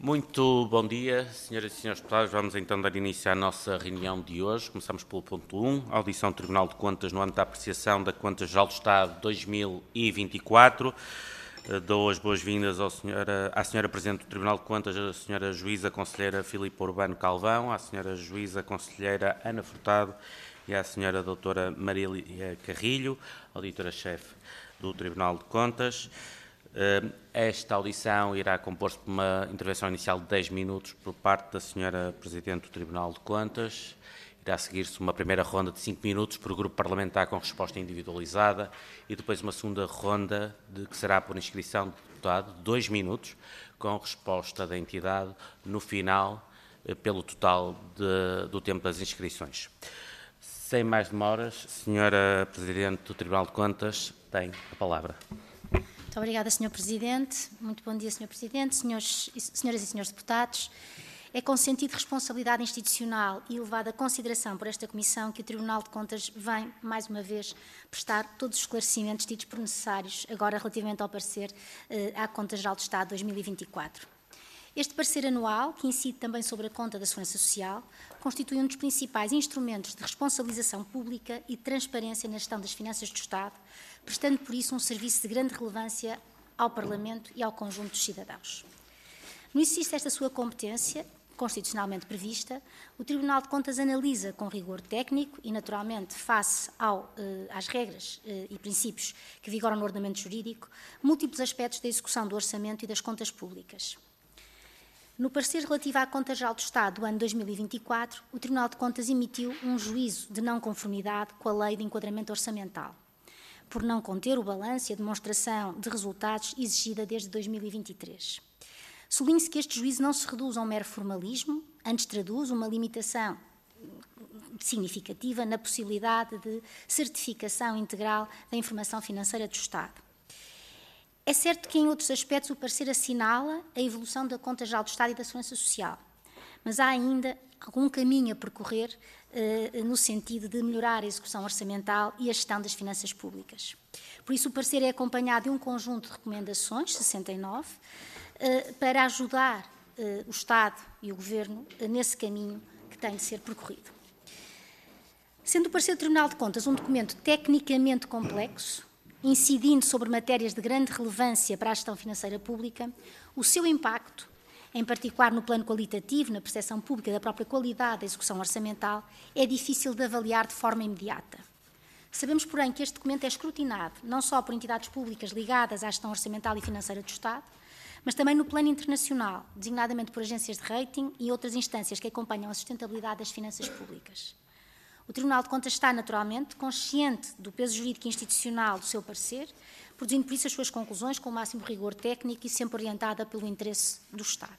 Muito bom dia, senhoras e senhores deputados. Vamos então dar início à nossa reunião de hoje. Começamos pelo ponto 1, audição do Tribunal de Contas no âmbito da apreciação da Conta Geral do Estado 2024. Dou as boas-vindas à senhora Presidente do Tribunal de Contas, a senhora Juíza Conselheira Filipe Urbano Calvão, à senhora Juíza Conselheira Ana Furtado e à senhora Doutora Marília Carrilho, auditora-chefe do Tribunal de Contas. Esta audição irá compor-se por uma intervenção inicial de 10 minutos por parte da senhora Presidente do Tribunal de Contas. Irá seguir-se uma primeira ronda de 5 minutos por grupo parlamentar com resposta individualizada e depois uma segunda ronda que será por inscrição de deputado, de 2 minutos, com resposta da entidade no final, pelo total do tempo das inscrições. Sem mais demoras, senhora Presidente do Tribunal de Contas, tem a palavra. Muito obrigada, Sr. Presidente. Muito bom dia, Sr. Presidente, senhoras e senhores deputados. É com sentido de responsabilidade institucional e elevada consideração por esta Comissão que o Tribunal de Contas vem, mais uma vez, prestar todos os esclarecimentos tidos por necessários, agora relativamente ao parecer à Conta Geral do Estado 2024. Este parecer anual, que incide também sobre a conta da Segurança Social, constitui um dos principais instrumentos de responsabilização pública e de transparência na gestão das finanças do Estado, prestando por isso um serviço de grande relevância ao Parlamento e ao conjunto dos cidadãos. No exercício desta sua competência, constitucionalmente prevista, o Tribunal de Contas analisa com rigor técnico e, naturalmente, face às regras e princípios que vigoram no ordenamento jurídico, múltiplos aspectos da execução do orçamento e das contas públicas. No parecer relativo à Conta Geral do Estado do ano 2024, o Tribunal de Contas emitiu um juízo de não conformidade com a Lei de Enquadramento Orçamental, por não conter o balanço e a demonstração de resultados exigida desde 2023. Sublinhe-se que este juízo não se reduz a um mero formalismo, antes traduz uma limitação significativa na possibilidade de certificação integral da informação financeira do Estado. É certo que, em outros aspectos, o parecer assinala a evolução da Conta Geral do Estado e da Segurança Social, mas há ainda algum caminho a percorrer no sentido de melhorar a execução orçamental e a gestão das finanças públicas. Por isso, o parecer é acompanhado de um conjunto de recomendações, 69, para ajudar o Estado e o Governo nesse caminho que tem de ser percorrido. Sendo o parecer do Tribunal de Contas um documento tecnicamente complexo, incidindo sobre matérias de grande relevância para a gestão financeira pública, o seu impacto, em particular no plano qualitativo, na percepção pública da própria qualidade da execução orçamental, é difícil de avaliar de forma imediata. Sabemos, porém, que este documento é escrutinado não só por entidades públicas ligadas à gestão orçamental e financeira do Estado, mas também no plano internacional, designadamente por agências de rating e outras instâncias que acompanham a sustentabilidade das finanças públicas. O Tribunal de Contas está, naturalmente, consciente do peso jurídico e institucional do seu parecer, produzindo por isso as suas conclusões com o máximo rigor técnico e sempre orientada pelo interesse do Estado.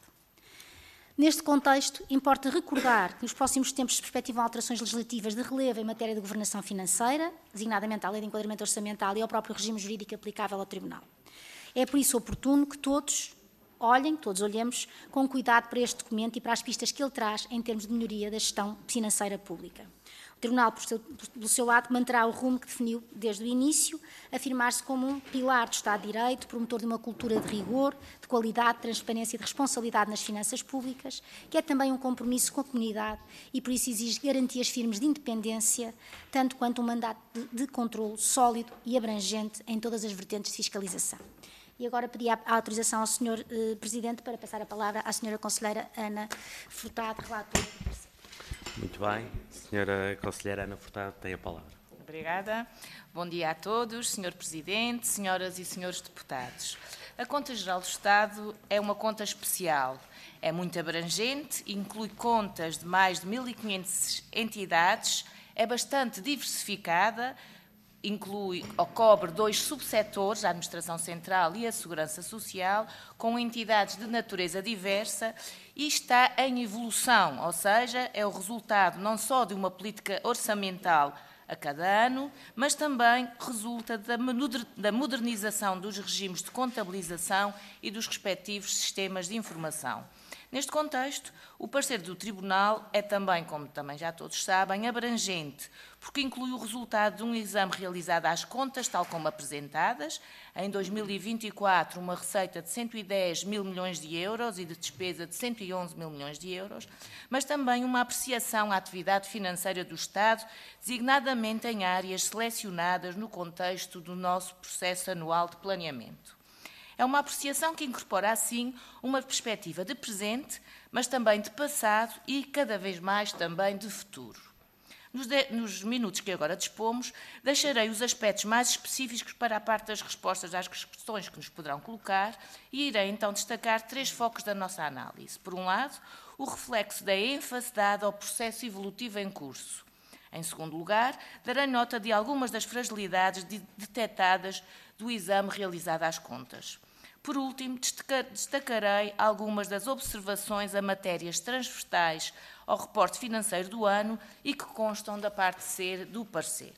Neste contexto, importa recordar que nos próximos tempos se perspectivam alterações legislativas de relevo em matéria de governação financeira, designadamente à Lei de Enquadramento Orçamental e ao próprio regime jurídico aplicável ao Tribunal. É por isso oportuno que todos olhemos com cuidado para este documento e para as pistas que ele traz em termos de melhoria da gestão financeira pública. O Tribunal, do seu lado, manterá o rumo que definiu desde o início, afirmar-se como um pilar do Estado de Direito, promotor de uma cultura de rigor, de qualidade, de transparência e de responsabilidade nas finanças públicas, que é também um compromisso com a comunidade e, por isso, exige garantias firmes de independência, tanto quanto um mandato de controle sólido e abrangente em todas as vertentes de fiscalização. E agora pedi a autorização ao Sr. Presidente para passar a palavra à Sra. Conselheira Ana Furtado, relatora. Muito bem. Senhora Conselheira Ana Furtado, tem a palavra. Obrigada. Bom dia a todos, Sr. Presidente, senhoras e senhores deputados. A Conta Geral do Estado é uma conta especial. É muito abrangente, inclui contas de mais de 1.500 entidades, é bastante diversificada, cobre 2 subsetores, a Administração Central e a Segurança Social, com entidades de natureza diversa e está em evolução, ou seja, é o resultado não só de uma política orçamental a cada ano, mas também resulta da modernização dos regimes de contabilização e dos respectivos sistemas de informação. Neste contexto, o parecer do Tribunal é também, como também já todos sabem, abrangente, porque inclui o resultado de um exame realizado às contas, tal como apresentadas. Em 2024, uma receita de 110 mil milhões de euros e de despesa de 111 mil milhões de euros, mas também uma apreciação à atividade financeira do Estado, designadamente em áreas selecionadas no contexto do nosso processo anual de planeamento. É uma apreciação que incorpora, assim, uma perspectiva de presente, mas também de passado e, cada vez mais, também de futuro. Nos minutos que agora dispomos, deixarei os aspectos mais específicos para a parte das respostas às questões que nos poderão colocar e irei, então, destacar 3 focos da nossa análise. Por um lado, o reflexo da ênfase dada ao processo evolutivo em curso. Em segundo lugar, darei nota de algumas das fragilidades detectadas do exame realizado às contas. Por último, destacarei algumas das observações a matérias transversais ao reporte financeiro do ano e que constam da parte C do parecer.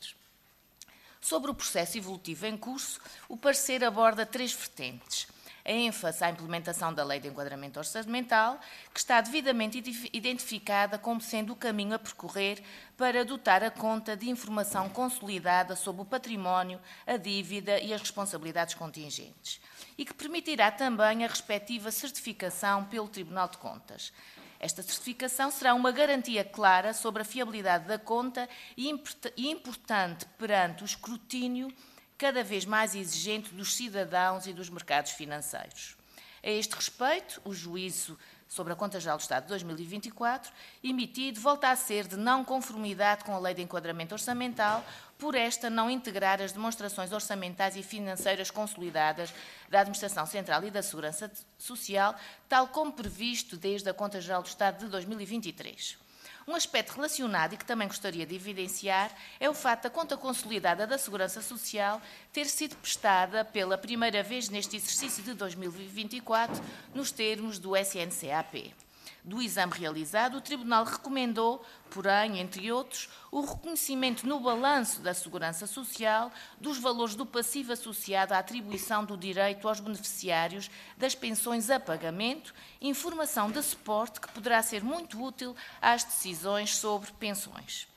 Sobre o processo evolutivo em curso, o parecer aborda 3 vertentes. A ênfase à implementação da Lei de Enquadramento Orçamental, que está devidamente identificada como sendo o caminho a percorrer para dotar a conta de informação consolidada sobre o património, a dívida e as responsabilidades contingentes, e que permitirá também a respectiva certificação pelo Tribunal de Contas. Esta certificação será uma garantia clara sobre a fiabilidade da conta e importante perante o escrutínio cada vez mais exigente dos cidadãos e dos mercados financeiros. A este respeito, o juízo sobre a Conta Geral do Estado de 2024, emitido, volta a ser de não conformidade com a Lei de Enquadramento Orçamental, por esta não integrar as demonstrações orçamentais e financeiras consolidadas da Administração Central e da Segurança Social, tal como previsto desde a Conta Geral do Estado de 2023. Um aspecto relacionado e que também gostaria de evidenciar é o fato da conta consolidada da Segurança Social ter sido prestada pela primeira vez neste exercício de 2024 nos termos do SNCAP. Do exame realizado, o Tribunal recomendou, porém, entre outros, o reconhecimento no balanço da Segurança Social dos valores do passivo associado à atribuição do direito aos beneficiários das pensões a pagamento, informação de suporte que poderá ser muito útil às decisões sobre pensões.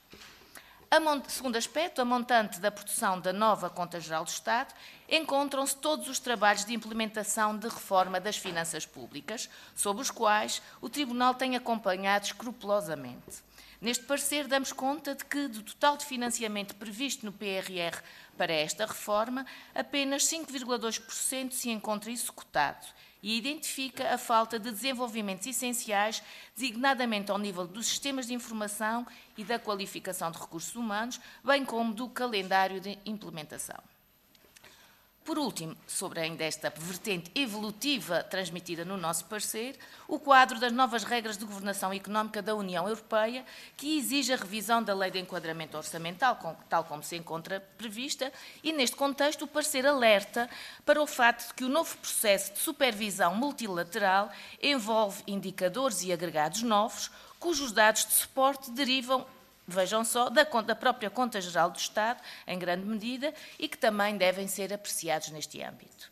Segundo aspecto, a montante da produção da nova Conta Geral do Estado, encontram-se todos os trabalhos de implementação de reforma das finanças públicas, sobre os quais o Tribunal tem acompanhado escrupulosamente. Neste parecer, damos conta de que, do total de financiamento previsto no PRR para esta reforma, apenas 5,2% se encontra executado e identifica a falta de desenvolvimentos essenciais, designadamente ao nível dos sistemas de informação e da qualificação de recursos humanos, bem como do calendário de implementação. Por último, sobre ainda esta vertente evolutiva transmitida no nosso parecer, o quadro das novas regras de governação económica da União Europeia, que exige a revisão da Lei de Enquadramento Orçamental, tal como se encontra prevista, e neste contexto o parecer alerta para o facto de que o novo processo de supervisão multilateral envolve indicadores e agregados novos, cujos dados de suporte derivam, vejam só, da própria Conta Geral do Estado, em grande medida, e que também devem ser apreciados neste âmbito.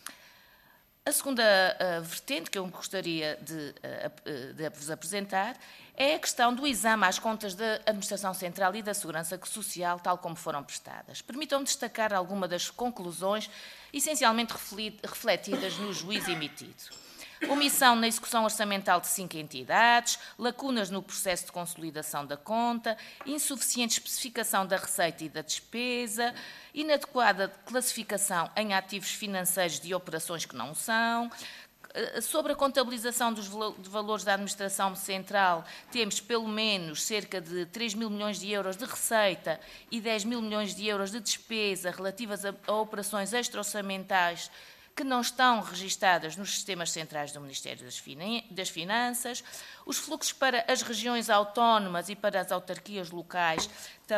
A segunda vertente que eu gostaria de vos apresentar é a questão do exame às contas da Administração Central e da Segurança Social, tal como foram prestadas. Permitam-me destacar alguma das conclusões essencialmente refletidas no juízo emitido. Omissão na execução orçamental de 5 entidades, lacunas no processo de consolidação da conta, insuficiente especificação da receita e da despesa, inadequada classificação em ativos financeiros de operações que não são. Sobre a contabilização dos valores da Administração Central, temos pelo menos cerca de 3 mil milhões de euros de receita e 10 mil milhões de euros de despesa relativas a operações extra-orçamentais que não estão registadas nos sistemas centrais do Ministério das Finanças. Os fluxos para as regiões autónomas e para as autarquias locais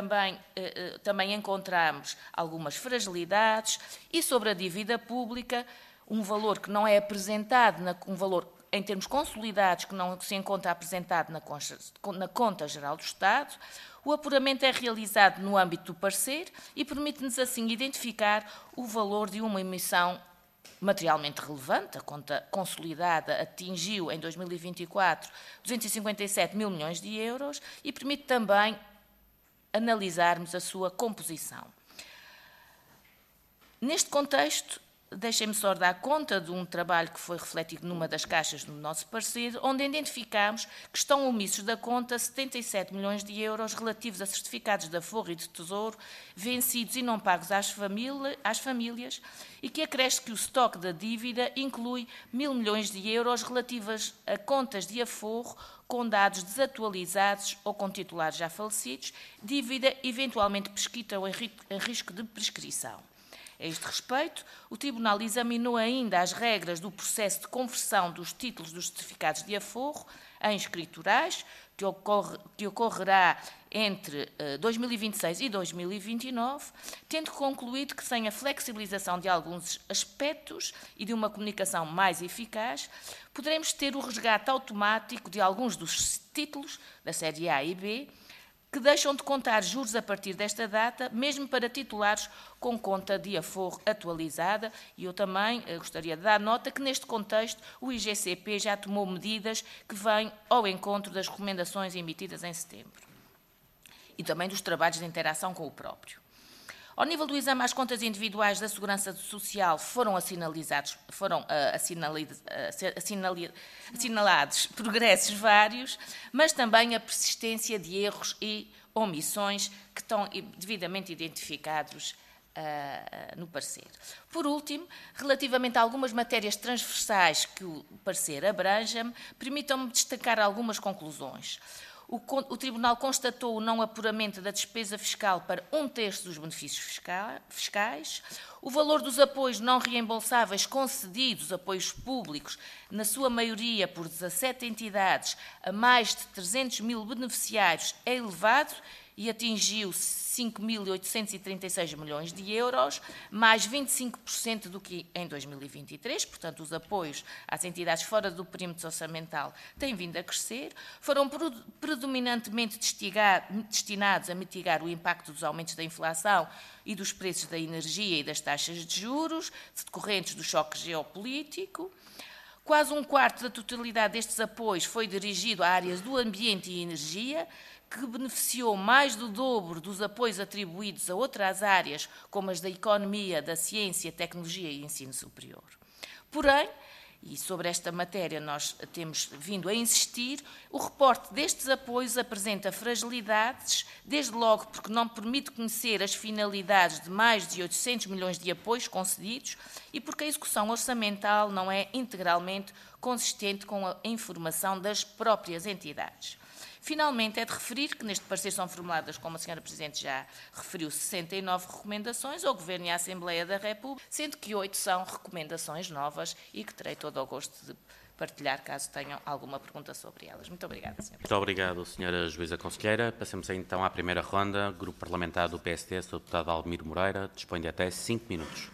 também encontramos algumas fragilidades. E sobre a dívida pública, um valor que não é apresentado, um valor em termos consolidados que não se encontra apresentado na Conta Geral do Estado. O apuramento é realizado no âmbito do parecer e permite-nos assim identificar o valor de uma emissão materialmente relevante. A conta consolidada atingiu, em 2024, 257 mil milhões de euros e permite também analisarmos a sua composição. Neste contexto, deixem-me só dar conta de um trabalho que foi refletido numa das caixas do nosso parecer, onde identificámos que estão omissos da conta 77 milhões de euros relativos a certificados de aforro e de tesouro vencidos e não pagos às famílias e que acresce que o estoque da dívida inclui 1.000 milhões de euros relativas a contas de aforro com dados desatualizados ou com titulares já falecidos, dívida eventualmente prescrita ou em risco de prescrição. A este respeito, o Tribunal examinou ainda as regras do processo de conversão dos títulos dos certificados de aforro em escriturais, que ocorrerá entre 2026 e 2029, tendo concluído que, sem a flexibilização de alguns aspectos e de uma comunicação mais eficaz, poderemos ter o resgate automático de alguns dos títulos da série A e B, que deixam de contar juros a partir desta data, mesmo para titulares com conta de aforro atualizada. E eu também gostaria de dar nota que, neste contexto, o IGCP já tomou medidas que vêm ao encontro das recomendações emitidas em setembro e também dos trabalhos de interação com o próprio. Ao nível do exame às contas individuais da Segurança Social foram assinalados progressos vários, mas também a persistência de erros e omissões que estão devidamente identificados no parecer. Por último, relativamente a algumas matérias transversais que o parecer abranja, permitam-me destacar algumas conclusões. O Tribunal constatou o não apuramento da despesa fiscal para 1/3 dos benefícios fiscais, o valor dos apoios não reembolsáveis concedidos, apoios públicos, na sua maioria por 17 entidades, a mais de 300 mil beneficiários, é elevado e atingiu 5.836 milhões de euros, mais 25% do que em 2023, portanto, os apoios às entidades fora do perímetro orçamental têm vindo a crescer, foram predominantemente destinados a mitigar o impacto dos aumentos da inflação e dos preços da energia e das taxas de juros, decorrentes do choque geopolítico. Quase 1/4 da totalidade destes apoios foi dirigido a áreas do ambiente e energia, que beneficiou mais do dobro dos apoios atribuídos a outras áreas, como as da economia, da ciência, tecnologia e ensino superior. Porém, e sobre esta matéria nós temos vindo a insistir, o reporte destes apoios apresenta fragilidades, desde logo porque não permite conhecer as finalidades de mais de 800 milhões de apoios concedidos e porque a execução orçamental não é integralmente consistente com a informação das próprias entidades. Finalmente, é de referir que neste parecer são formuladas, como a Sra. Presidente já referiu, 69 recomendações ao Governo e à Assembleia da República, sendo que 8 são recomendações novas e que terei todo o gosto de partilhar, caso tenham alguma pergunta sobre elas. Muito obrigada, Sra. Presidente. Muito obrigado, Sra. Juíza Conselheira. Passamos então à primeira ronda. Grupo Parlamentar do PSD, Sr. Deputado Aldemiro Moreira, dispõe de até 5 minutos.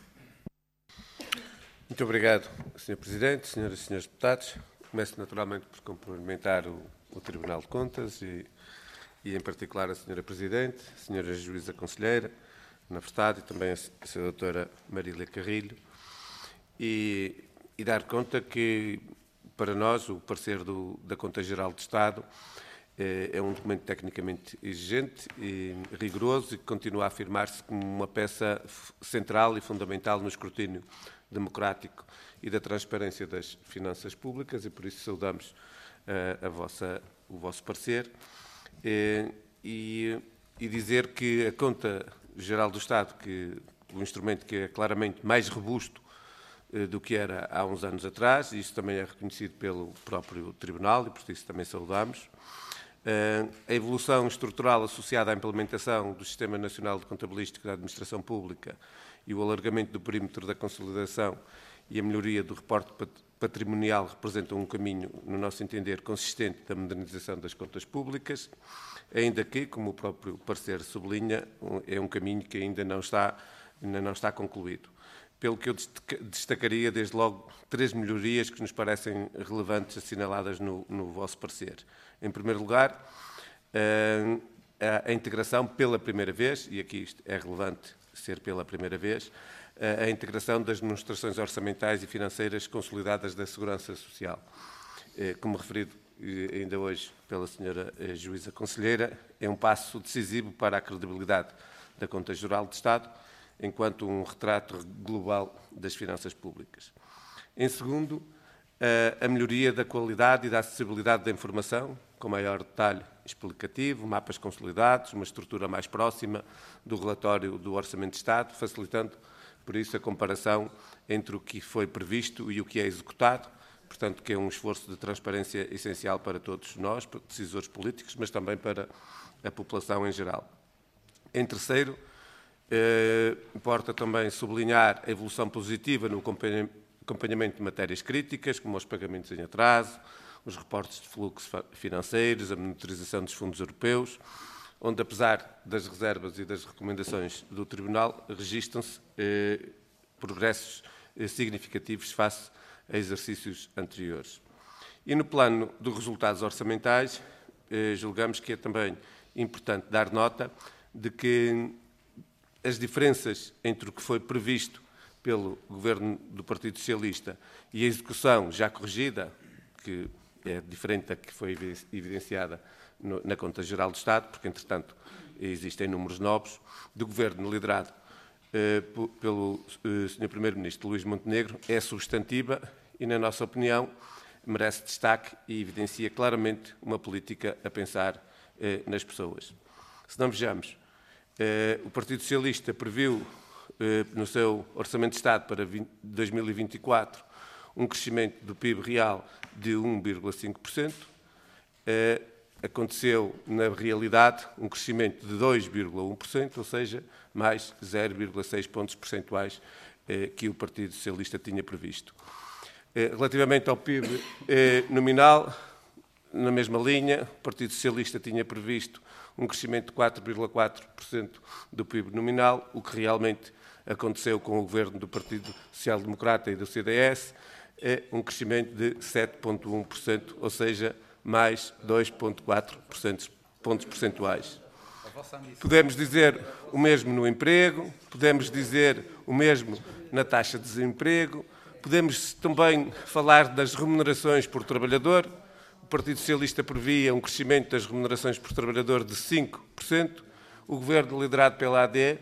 Muito obrigado, Sr. Presidente, Senhoras e Senhores Deputados. Começo naturalmente por cumprimentar o Tribunal de Contas e em particular a Sra. Presidente, a Sra. Juíza Conselheira, Ana Furtado e também a Sra. Doutora Marília Carrilho e dar conta que, para nós, o parecer da Conta Geral do Estado é um documento tecnicamente exigente e rigoroso e que continua a afirmar-se como uma peça central e fundamental no escrutínio democrático e da transparência das finanças públicas e, por isso, saudamos o vosso parecer e dizer que a Conta Geral do Estado, que o instrumento que é claramente mais robusto do que era há uns anos atrás, e isso também é reconhecido pelo próprio Tribunal e por isso também saudamos, a evolução estrutural associada à implementação do Sistema Nacional de Contabilística da Administração Pública e o alargamento do perímetro da consolidação e a melhoria do reporte patrimonial representam um caminho, no nosso entender, consistente da modernização das contas públicas, ainda que, como o próprio parecer sublinha, é um caminho que ainda não está concluído. Pelo que eu destacaria, desde logo, 3 melhorias que nos parecem relevantes assinaladas no vosso parecer. Em primeiro lugar, a integração pela primeira vez, e aqui isto é relevante ser pela primeira vez, a integração das demonstrações orçamentais e financeiras consolidadas da Segurança Social. Como referido ainda hoje pela Sra. Juíza Conselheira, é um passo decisivo para a credibilidade da Conta Geral de Estado, enquanto um retrato global das finanças públicas. Em segundo, a melhoria da qualidade e da acessibilidade da informação, com maior detalhe explicativo, mapas consolidados, uma estrutura mais próxima do relatório do Orçamento de Estado, facilitando, por isso, a comparação entre o que foi previsto e o que é executado, portanto, que é um esforço de transparência essencial para todos nós, para decisores políticos, mas também para a população em geral. Em terceiro, importa também sublinhar a evolução positiva no acompanhamento de matérias críticas, como os pagamentos em atraso, os reportes de fluxos financeiros, a monitorização dos fundos europeus, onde, apesar das reservas e das recomendações do Tribunal, registram-se progressos significativos face a exercícios anteriores. E no plano dos resultados orçamentais, julgamos que é também importante dar nota de que as diferenças entre o que foi previsto pelo Governo do Partido Socialista e a execução já corrigida, que é diferente da que foi evidenciada na Conta Geral do Estado, porque, entretanto, existem números novos, do Governo liderado pelo Sr. Primeiro-Ministro Luís Montenegro, é substantiva e, na nossa opinião, merece destaque e evidencia claramente uma política a pensar nas pessoas. Se não vejamos, o Partido Socialista previu no seu Orçamento de Estado para 2024 um crescimento do PIB real de 1,5%. Aconteceu, na realidade, um crescimento de 2,1%, ou seja, mais 0,6 pontos percentuais que o Partido Socialista tinha previsto. Relativamente ao PIB nominal, na mesma linha, o Partido Socialista tinha previsto um crescimento de 4,4% do PIB nominal, o que realmente aconteceu com o governo do Partido Social Democrata e do CDS, um crescimento de 7,1%, ou seja, mais 2,4 pontos percentuais. Podemos dizer o mesmo no emprego, podemos dizer o mesmo na taxa de desemprego, podemos também falar das remunerações por trabalhador. O Partido Socialista previa um crescimento das remunerações por trabalhador de 5%, o Governo liderado pela AD,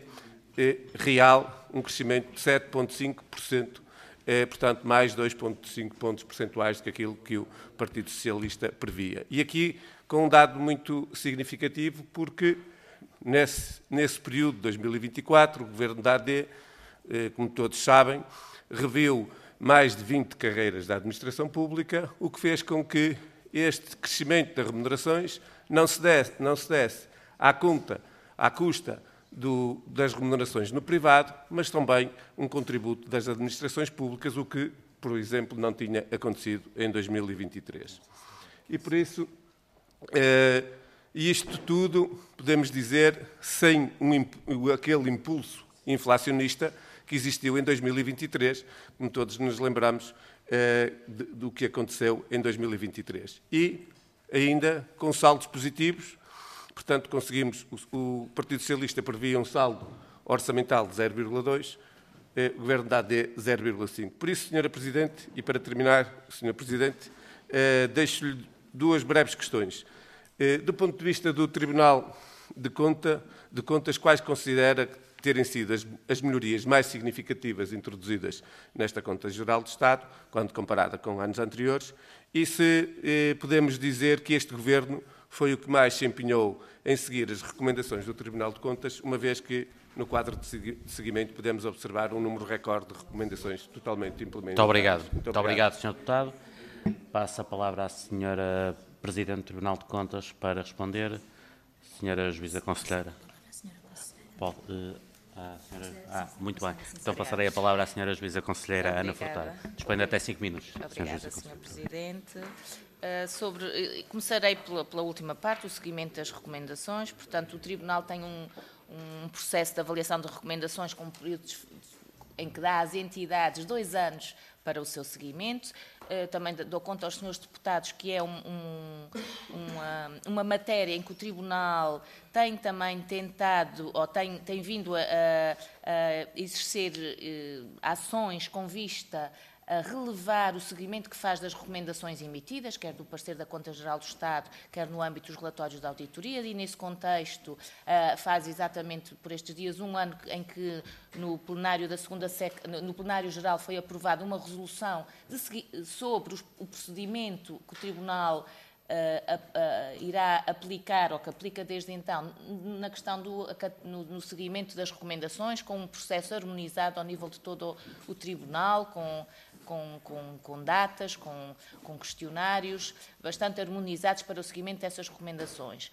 real, um crescimento de 7,5%, portanto, mais 2,5 pontos percentuais do que aquilo que o Partido Socialista previa. E aqui com um dado muito significativo, porque nesse período de 2024, o Governo da AD, como todos sabem, reviu mais de 20 carreiras da administração pública, o que fez com que este crescimento das remunerações não se desse à custa das remunerações no privado, mas também um contributo das administrações públicas, o que, por exemplo, não tinha acontecido em 2023. E por isso, isto tudo, podemos dizer, sem aquele impulso inflacionista que existiu em 2023, como todos nos lembramos do que aconteceu em 2023. E ainda com saldos positivos. Portanto, conseguimos, o Partido Socialista previa um saldo orçamental de 0,2, o Governo da AD 0,5. Por isso, Sra. Presidente, e para terminar, Sr. Presidente, deixo-lhe duas breves questões. Do ponto de vista do Tribunal de Contas, quais considera terem sido as melhorias mais significativas introduzidas nesta Conta Geral do Estado, quando comparada com anos anteriores, e se podemos dizer que este Governo foi o que mais se empenhou em seguir as recomendações do Tribunal de Contas, uma vez que, no quadro de seguimento, podemos observar um número recorde de recomendações totalmente implementadas. Muito obrigado. Muito obrigado, Sr. Deputado. Passo a palavra à Sra. Presidente do Tribunal de Contas para responder. Sra. Juíza Conselheira. Muito bem. Então passarei a palavra à Sra. Juíza Conselheira Ana Furtado. Dispõe até 5 minutos. Obrigada, Sr. Presidente. Começarei pela última parte, o seguimento das recomendações. Portanto, o Tribunal tem um processo de avaliação de recomendações com períodos em que dá às entidades 2 anos para o seu seguimento. Também dou conta aos senhores deputados que é uma matéria em que o Tribunal tem também tentado, ou tem vindo a exercer ações com vista a relevar o seguimento que faz das recomendações emitidas, quer do parecer da Conta-Geral do Estado, quer no âmbito dos relatórios da auditoria, e nesse contexto faz exatamente por estes dias um ano em que no plenário da segunda no plenário geral foi aprovada uma resolução sobre o procedimento que o Tribunal irá aplicar, ou que aplica desde então, na questão no seguimento das recomendações, com um processo harmonizado ao nível de todo o Tribunal, com datas, com questionários bastante harmonizados para o seguimento dessas recomendações,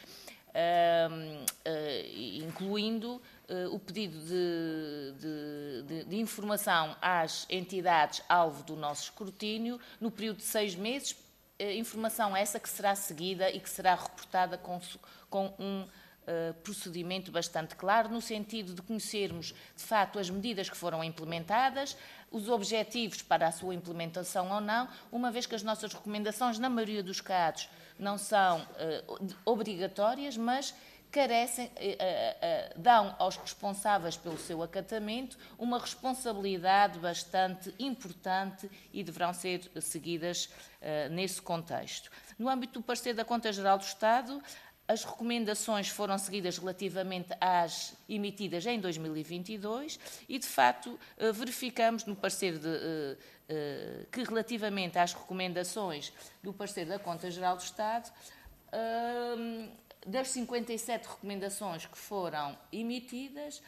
incluindo o pedido de informação às entidades alvo do nosso escrutínio no período de 6 meses, informação essa que será seguida e que será reportada com um procedimento bastante claro, no sentido de conhecermos, de facto, as medidas que foram implementadas, os objetivos para a sua implementação ou não, uma vez que as nossas recomendações, na maioria dos casos, não são obrigatórias, mas carecem, dão aos responsáveis pelo seu acatamento uma responsabilidade bastante importante e deverão ser seguidas nesse contexto. No âmbito do parecer da Conta-Geral do Estado, as recomendações foram seguidas relativamente às emitidas em 2022 e, de facto, verificamos no parecer que, relativamente às recomendações do parecer da Conta-Geral do Estado, das 57 recomendações que foram emitidas,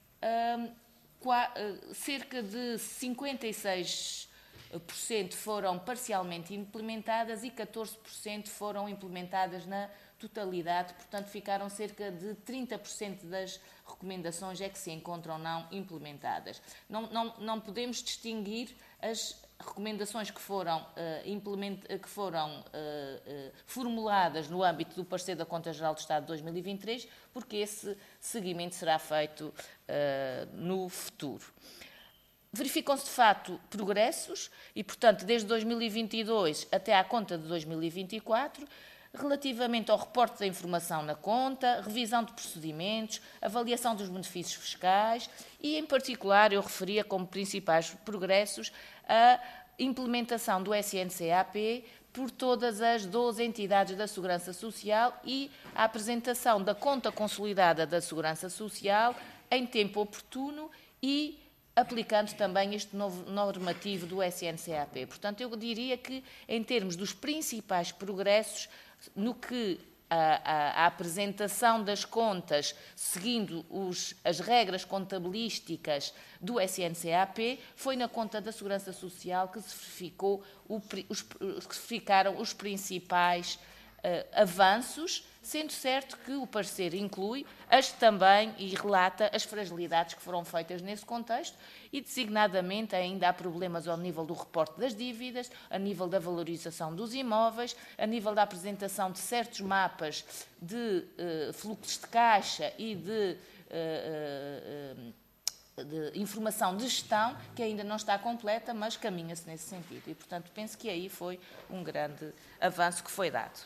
cerca de 56% foram parcialmente implementadas e 14% foram implementadas na totalidade, portanto ficaram cerca de 30% das recomendações é que se encontram não implementadas. Não podemos distinguir as recomendações que foram formuladas no âmbito do parecer da Conta-Geral do Estado de 2023, porque esse seguimento será feito no futuro. Verificam-se, de facto, progressos e, portanto, desde 2022 até à conta de 2024, relativamente ao reporte da informação na conta, revisão de procedimentos, avaliação dos benefícios fiscais e, em particular, eu referia como principais progressos a implementação do SNCAP por todas as 12 entidades da Segurança Social e a apresentação da conta consolidada da Segurança Social em tempo oportuno e aplicando também este novo normativo do SNCAP. Portanto, eu diria que, em termos dos principais progressos, no que a apresentação das contas, seguindo as regras contabilísticas do SNCAP, foi na conta da Segurança Social que se verificaram os principais avanços, sendo certo que o parecer inclui também e relata as fragilidades que foram feitas nesse contexto e, designadamente, ainda há problemas ao nível do reporte das dívidas, a nível da valorização dos imóveis, a nível da apresentação de certos mapas de fluxos de caixa e de informação de gestão, que ainda não está completa, mas caminha-se nesse sentido. E, portanto, penso que aí foi um grande avanço que foi dado.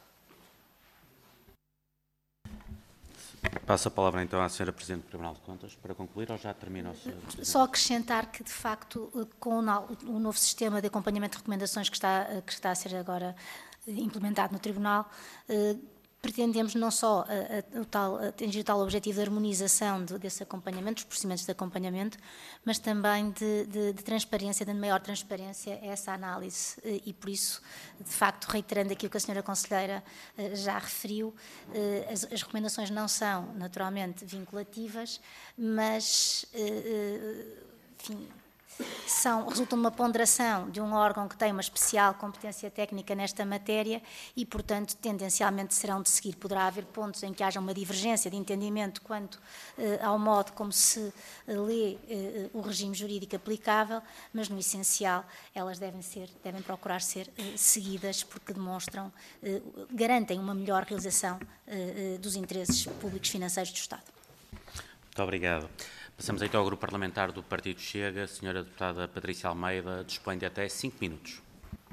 Passo a palavra então à Sra. Presidente do Tribunal de Contas para concluir, ou já termina o seu... Só acrescentar que, de facto, com o novo sistema de acompanhamento de recomendações que está a ser agora implementado no Tribunal, pretendemos não só atingir o tal objetivo de harmonização desse acompanhamento, dos procedimentos de acompanhamento, mas também de transparência, de maior transparência a essa análise. E por isso, de facto, reiterando aquilo que a Sra. Conselheira já referiu, as recomendações não são naturalmente vinculativas, mas, enfim, resultam de uma ponderação de um órgão que tem uma especial competência técnica nesta matéria e, portanto, tendencialmente serão de seguir. Poderá haver pontos em que haja uma divergência de entendimento quanto ao modo como se lê o regime jurídico aplicável, mas, no essencial, elas devem procurar ser seguidas porque garantem uma melhor realização dos interesses públicos financeiros do Estado. Muito obrigado. Passamos então ao Grupo Parlamentar do Partido Chega. A senhora deputada Patrícia Almeida dispõe de até 5 minutos.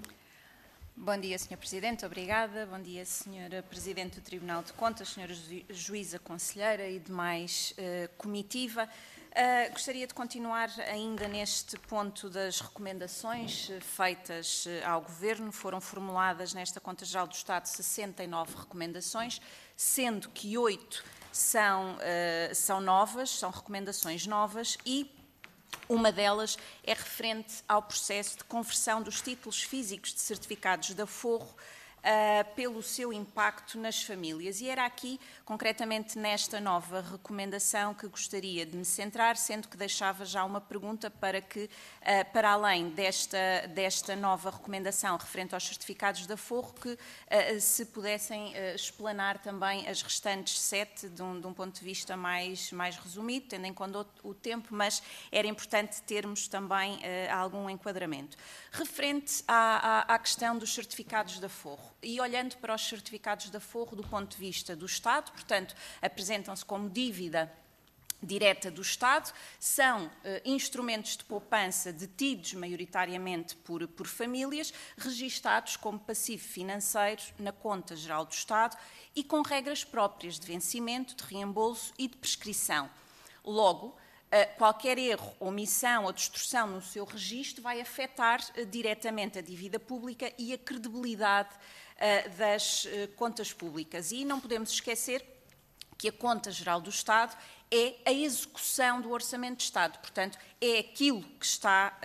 Bom dia, Sr. Presidente. Obrigada. Bom dia, Sra. Presidente do Tribunal de Contas, Sra. Juíza Conselheira e demais comitiva. Gostaria de continuar ainda neste ponto das recomendações feitas ao Governo. Foram formuladas nesta Conta Geral do Estado 69 recomendações, sendo que 8 são novas, são recomendações novas e uma delas é referente ao processo de conversão dos títulos físicos de certificados de aforro pelo seu impacto nas famílias. E era aqui, concretamente nesta nova recomendação, que gostaria de me centrar, sendo que deixava já uma pergunta para que, para além desta nova recomendação referente aos certificados de aforro, que se pudessem explanar também as restantes 7 de um ponto de vista mais resumido, tendo em conta o tempo, mas era importante termos também algum enquadramento. Referente à questão dos certificados de aforro, e olhando para os certificados de aforro do ponto de vista do Estado, portanto, apresentam-se como dívida direta do Estado, são instrumentos de poupança detidos maioritariamente por famílias, registados como passivo financeiro na Conta Geral do Estado e com regras próprias de vencimento, de reembolso e de prescrição. Logo, qualquer erro, omissão ou distorção no seu registro vai afetar diretamente a dívida pública e a credibilidade das contas públicas. E não podemos esquecer que a Conta Geral do Estado é a execução do Orçamento de Estado, portanto, é aquilo que está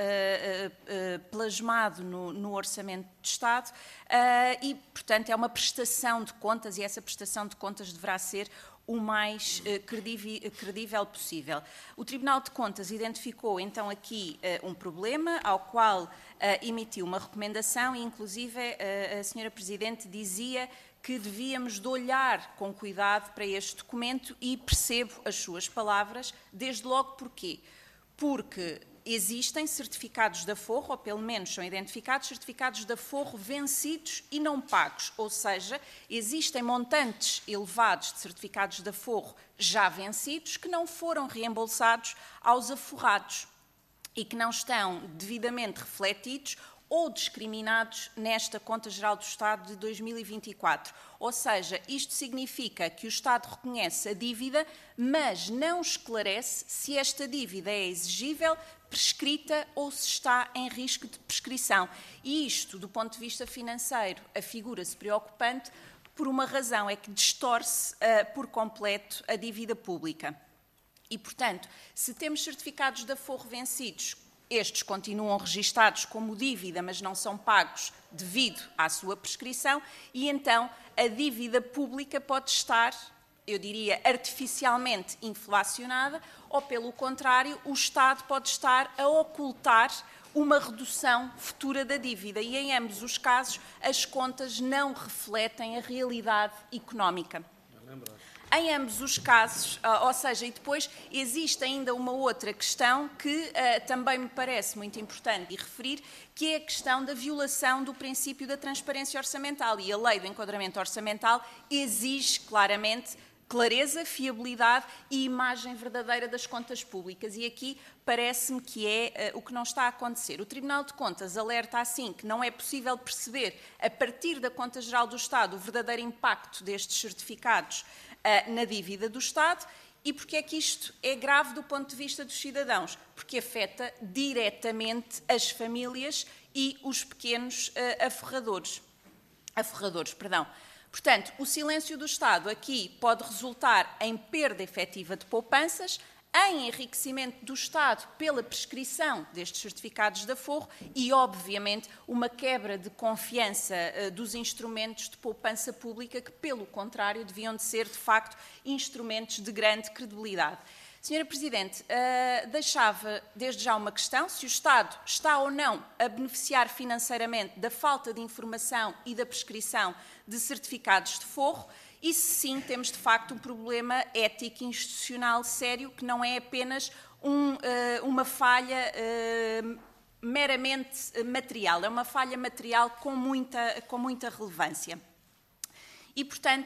plasmado no Orçamento de Estado e, portanto, é uma prestação de contas e essa prestação de contas deverá ser o mais credível possível. O Tribunal de Contas identificou então aqui um problema ao qual emitiu uma recomendação e inclusive a Sra. Presidente dizia que devíamos de olhar com cuidado para este documento e percebo as suas palavras, desde logo porquê? Porque existem certificados de aforro, ou pelo menos são identificados certificados de aforro vencidos e não pagos, ou seja, existem montantes elevados de certificados de aforro já vencidos que não foram reembolsados aos aforrados e que não estão devidamente refletidos ou discriminados nesta Conta Geral do Estado de 2024. Ou seja, isto significa que o Estado reconhece a dívida, mas não esclarece se esta dívida é exigível, prescrita ou se está em risco de prescrição. E isto, do ponto de vista financeiro, afigura-se preocupante por uma razão, é que distorce por completo a dívida pública. E, portanto, se temos certificados de aforro vencidos, estes continuam registados como dívida, mas não são pagos devido à sua prescrição, e então a dívida pública pode estar, eu diria, artificialmente inflacionada, ou, pelo contrário, o Estado pode estar a ocultar uma redução futura da dívida. E, em ambos os casos, as contas não refletem a realidade económica. Em ambos os casos, ou seja, e depois existe ainda uma outra questão que também me parece muito importante de referir, que é a questão da violação do princípio da transparência orçamental. E a lei do enquadramento orçamental exige claramente clareza, fiabilidade e imagem verdadeira das contas públicas. E aqui parece-me que é o que não está a acontecer. O Tribunal de Contas alerta assim que não é possível perceber, a partir da Conta Geral do Estado, o verdadeiro impacto destes certificados na dívida do Estado. E porque é que isto é grave do ponto de vista dos cidadãos? Porque afeta diretamente as famílias e os pequenos aforradores. Portanto, o silêncio do Estado aqui pode resultar em perda efetiva de poupanças, em enriquecimento do Estado pela prescrição destes certificados de aforro e, obviamente, uma quebra de confiança dos instrumentos de poupança pública que, pelo contrário, deviam de ser, de facto, instrumentos de grande credibilidade. Sra. Presidente, deixava desde já uma questão, se o Estado está ou não a beneficiar financeiramente da falta de informação e da prescrição de certificados de aforro, e se sim, temos de facto um problema ético e institucional sério, que não é apenas uma falha meramente material, é uma falha material com muita relevância. E, portanto,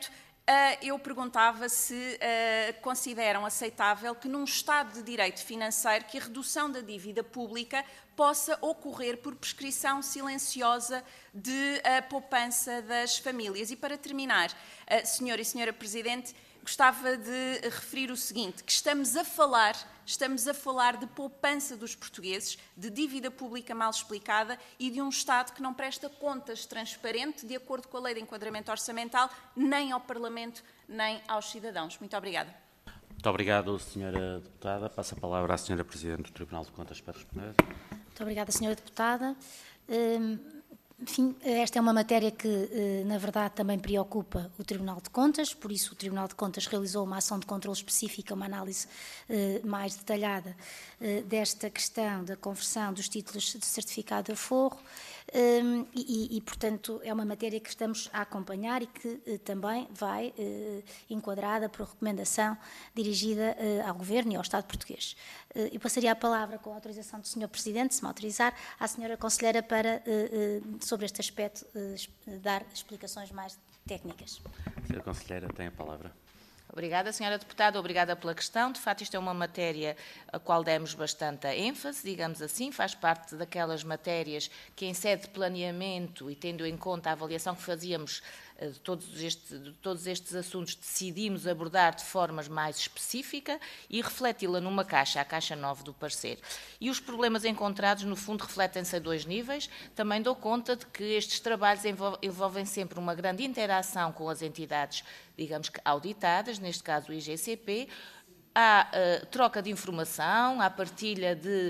eu perguntava se consideram aceitável que num Estado de direito financeiro que a redução da dívida pública possa ocorrer por prescrição silenciosa de poupança das famílias. E para terminar, Senhor e Senhora Presidente, gostava de referir o seguinte, que estamos a falar de poupança dos portugueses, de dívida pública mal explicada e de um Estado que não presta contas transparente, de acordo com a Lei de Enquadramento Orçamental, nem ao Parlamento, nem aos cidadãos. Muito obrigada. Muito obrigado, Sra. Deputada. Passo a palavra à Sra. Presidente do Tribunal de Contas para responder. Muito obrigada, Sra. Deputada. Enfim, esta é uma matéria que, na verdade, também preocupa o Tribunal de Contas, por isso o Tribunal de Contas realizou uma ação de controle específica, uma análise mais detalhada desta questão da conversão dos títulos de certificado de aforro e, portanto, é uma matéria que estamos a acompanhar e que também vai enquadrada por recomendação dirigida ao Governo e ao Estado português. Eu passaria a palavra, com a autorização do Sr. Presidente, se me autorizar, à Sra. Conselheira para, sobre este aspecto, dar explicações mais técnicas. Sra. Conselheira, tem a palavra. Obrigada, Sra. Deputada, obrigada pela questão. De facto, isto é uma matéria a qual demos bastante ênfase, digamos assim, faz parte daquelas matérias que, em sede de planeamento e tendo em conta a avaliação que fazíamos de todos estes assuntos, decidimos abordar de forma mais específica e refleti-la numa caixa, a caixa 9 do parecer. E os problemas encontrados, no fundo, refletem-se a dois níveis. Também dou conta de que estes trabalhos envolvem sempre uma grande interação com as entidades, digamos que auditadas, neste caso o IGCP, há troca de informação, há partilha de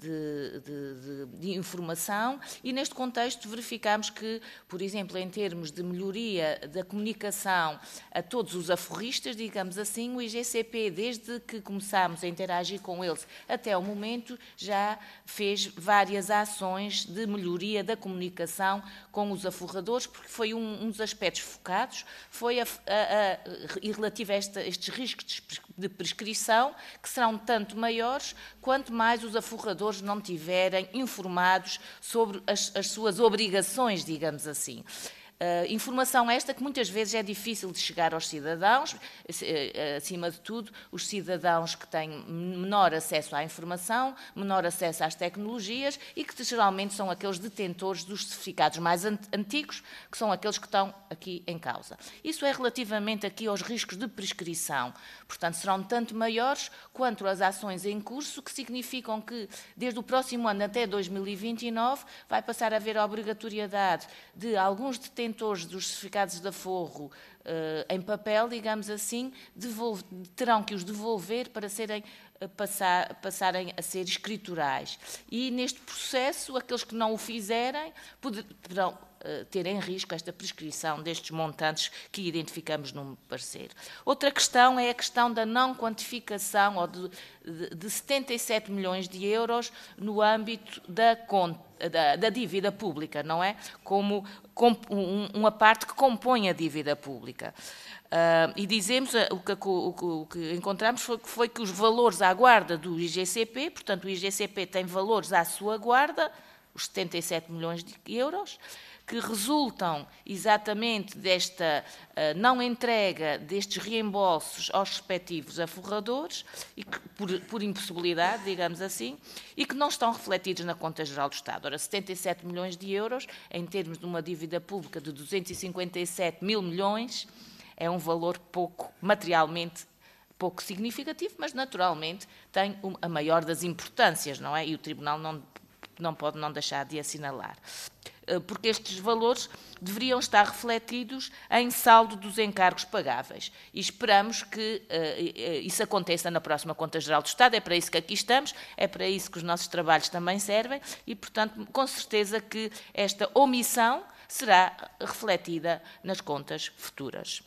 informação e, neste contexto, verificamos que, por exemplo, em termos de melhoria da comunicação a todos os aforristas, digamos assim, o IGCP, desde que começámos a interagir com eles até ao momento, já fez várias ações de melhoria da comunicação com os aforradores, porque foi um dos aspectos focados, foi e relativo a estes riscos de prescrição, que serão tanto maiores quanto mais os aforradores não tiverem informados sobre as suas obrigações, digamos assim. Informação esta que muitas vezes é difícil de chegar aos cidadãos, acima de tudo, os cidadãos que têm menor acesso à informação, menor acesso às tecnologias e que geralmente são aqueles detentores dos certificados mais antigos, que são aqueles que estão aqui em causa. Isso é relativamente aqui aos riscos de prescrição. Portanto, serão tanto maiores quanto as ações em curso, que significam que, desde o próximo ano até 2029, vai passar a haver a obrigatoriedade de alguns detentores dos certificados de aforro em papel, digamos assim, terão que os devolver para passarem a ser escriturais. E, neste processo, aqueles que não o fizerem poderão ter em risco esta prescrição destes montantes que identificamos no parecer. Outra questão é a questão da não quantificação ou de 77 milhões de euros no âmbito da dívida pública, não é? Como uma parte que compõe a dívida pública. E dizemos, o que encontramos foi que os valores à guarda do IGCP, portanto o IGCP tem valores à sua guarda, os 77 milhões de euros, que resultam exatamente desta não entrega destes reembolsos aos respectivos aforradores, e que, por impossibilidade, digamos assim, e que não estão refletidos na Conta Geral do Estado. Ora, 77 milhões de euros, em termos de uma dívida pública de 257 mil milhões, é um valor materialmente pouco significativo, mas naturalmente tem a maior das importâncias, não é? E o Tribunal não pode não deixar de assinalar. Porque estes valores deveriam estar refletidos em saldo dos encargos pagáveis. E esperamos que isso aconteça na próxima Conta Geral do Estado. É para isso que aqui estamos, é para isso que os nossos trabalhos também servem e, portanto, com certeza que esta omissão será refletida nas contas futuras.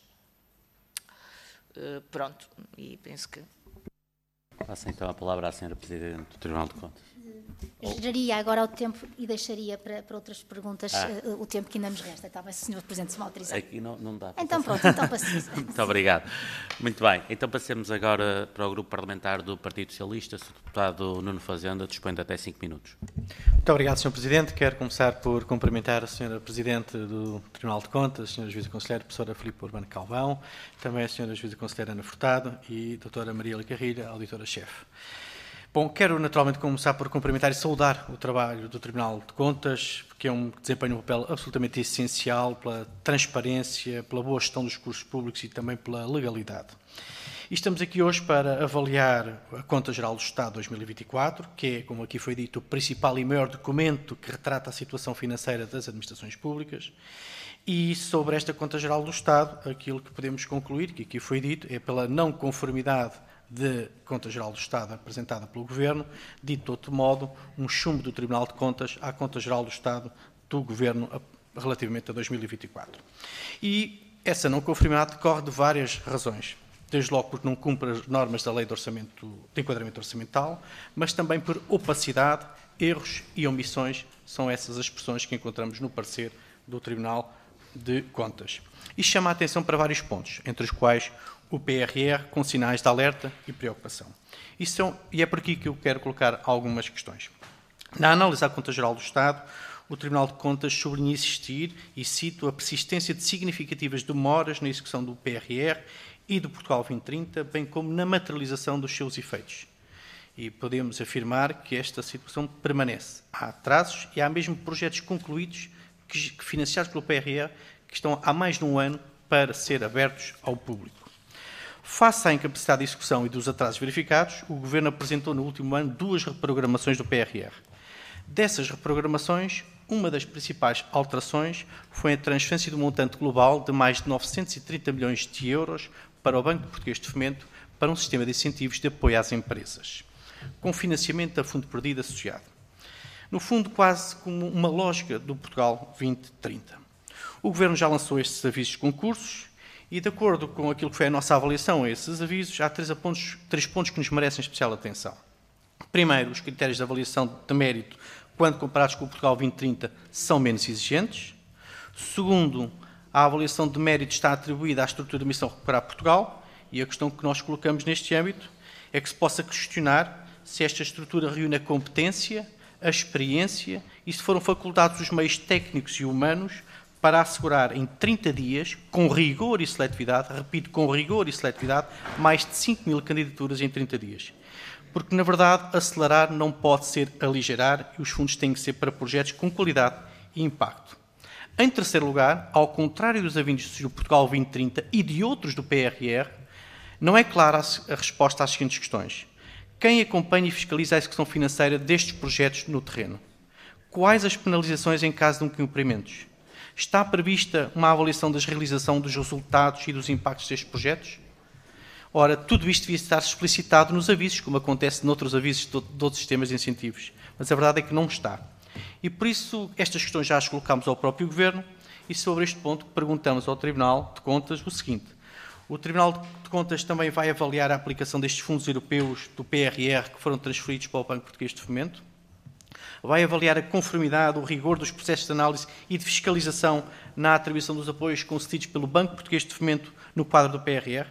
Pronto, e penso que... Passa então a palavra à Sra. Presidente do Tribunal de Contas. Geraria agora o tempo e deixaria para outras perguntas o tempo que ainda nos resta. Talvez o Sr. Presidente se me autorizar. Aqui não dá. Então pronto, então paciência. Muito obrigado. Muito bem, então passemos agora para o grupo parlamentar do Partido Socialista. O deputado Nuno Fazenda dispõe de até 5 minutos. Muito obrigado, Sr. Presidente. Quero começar por cumprimentar a Sra. Presidente do Tribunal de Contas, a Sra. Juíza Conselheira, professora Filipe Urbano Calvão, também a Sra. Juíza Conselheira Ana Furtado e a doutora Maria Carrilha, auditora-chefe. Bom, quero naturalmente começar por cumprimentar e saudar o trabalho do Tribunal de Contas, que desempenha um papel absolutamente essencial pela transparência, pela boa gestão dos recursos públicos e também pela legalidade. E estamos aqui hoje para avaliar a Conta Geral do Estado 2024, que é, como aqui foi dito, o principal e maior documento que retrata a situação financeira das administrações públicas. E sobre esta Conta Geral do Estado, aquilo que podemos concluir, que aqui foi dito, é pela não conformidade de Conta Geral do Estado apresentada pelo Governo, dito de outro modo, um chumbo do Tribunal de Contas à Conta Geral do Estado do Governo relativamente a 2024. E essa não conformidade decorre de várias razões. Desde logo porque não cumpre as normas da Lei de Enquadramento Orçamental, mas também por opacidade, erros e omissões, são essas as expressões que encontramos no parecer do Tribunal de Contas. E chama a atenção para vários pontos, entre os quais o PRR com sinais de alerta e preocupação. E é por aqui que eu quero colocar algumas questões. Na análise à Conta Geral do Estado, o Tribunal de Contas sublinha existir, e cito, a persistência de significativas demoras na execução do PRR e do Portugal 2030, bem como na materialização dos seus efeitos. E podemos afirmar que esta situação permanece. Há atrasos e há mesmo projetos concluídos financiados pelo PRR que estão há mais de um ano para ser abertos ao público. Face à incapacidade de execução e dos atrasos verificados, o Governo apresentou no último ano 2 reprogramações do PRR. Dessas reprogramações, uma das principais alterações foi a transferência do montante global de mais de 930 milhões de euros para o Banco Português de Fomento para um sistema de incentivos de apoio às empresas, com financiamento a fundo perdido associado. No fundo, quase como uma lógica do Portugal 2030. O Governo já lançou estes avisos de concursos e, de acordo com aquilo que foi a nossa avaliação a esses avisos, há 3 pontos que nos merecem especial atenção. Primeiro, os critérios de avaliação de mérito, quando comparados com o Portugal 2030, são menos exigentes. Segundo, a avaliação de mérito está atribuída à estrutura de missão Recuperar Portugal, e a questão que nós colocamos neste âmbito é que se possa questionar se esta estrutura reúne a competência, a experiência e se foram facultados os meios técnicos e humanos para assegurar em 30 dias, com rigor e seletividade, repito, com rigor e seletividade, mais de 5.000 candidaturas em 30 dias. Porque, na verdade, acelerar não pode ser aligerar e os fundos têm que ser para projetos com qualidade e impacto. Em terceiro lugar, ao contrário dos avisos do Portugal 2030 e de outros do PRR, não é clara a resposta às seguintes questões. Quem acompanha e fiscaliza a execução financeira destes projetos no terreno? Quais as penalizações em caso de incumprimentos? Está prevista uma avaliação da realização dos resultados e dos impactos destes projetos? Ora, tudo isto devia estar explicitado nos avisos, como acontece noutros avisos de outros sistemas de incentivos. Mas a verdade é que não está. E por isso, estas questões já as colocamos ao próprio Governo e sobre este ponto perguntamos ao Tribunal de Contas o seguinte. O Tribunal de Contas também vai avaliar a aplicação destes fundos europeus do PRR que foram transferidos para o Banco Português de Fomento? Vai avaliar a conformidade, o rigor dos processos de análise e de fiscalização na atribuição dos apoios concedidos pelo Banco Português de Fomento no quadro do PRR?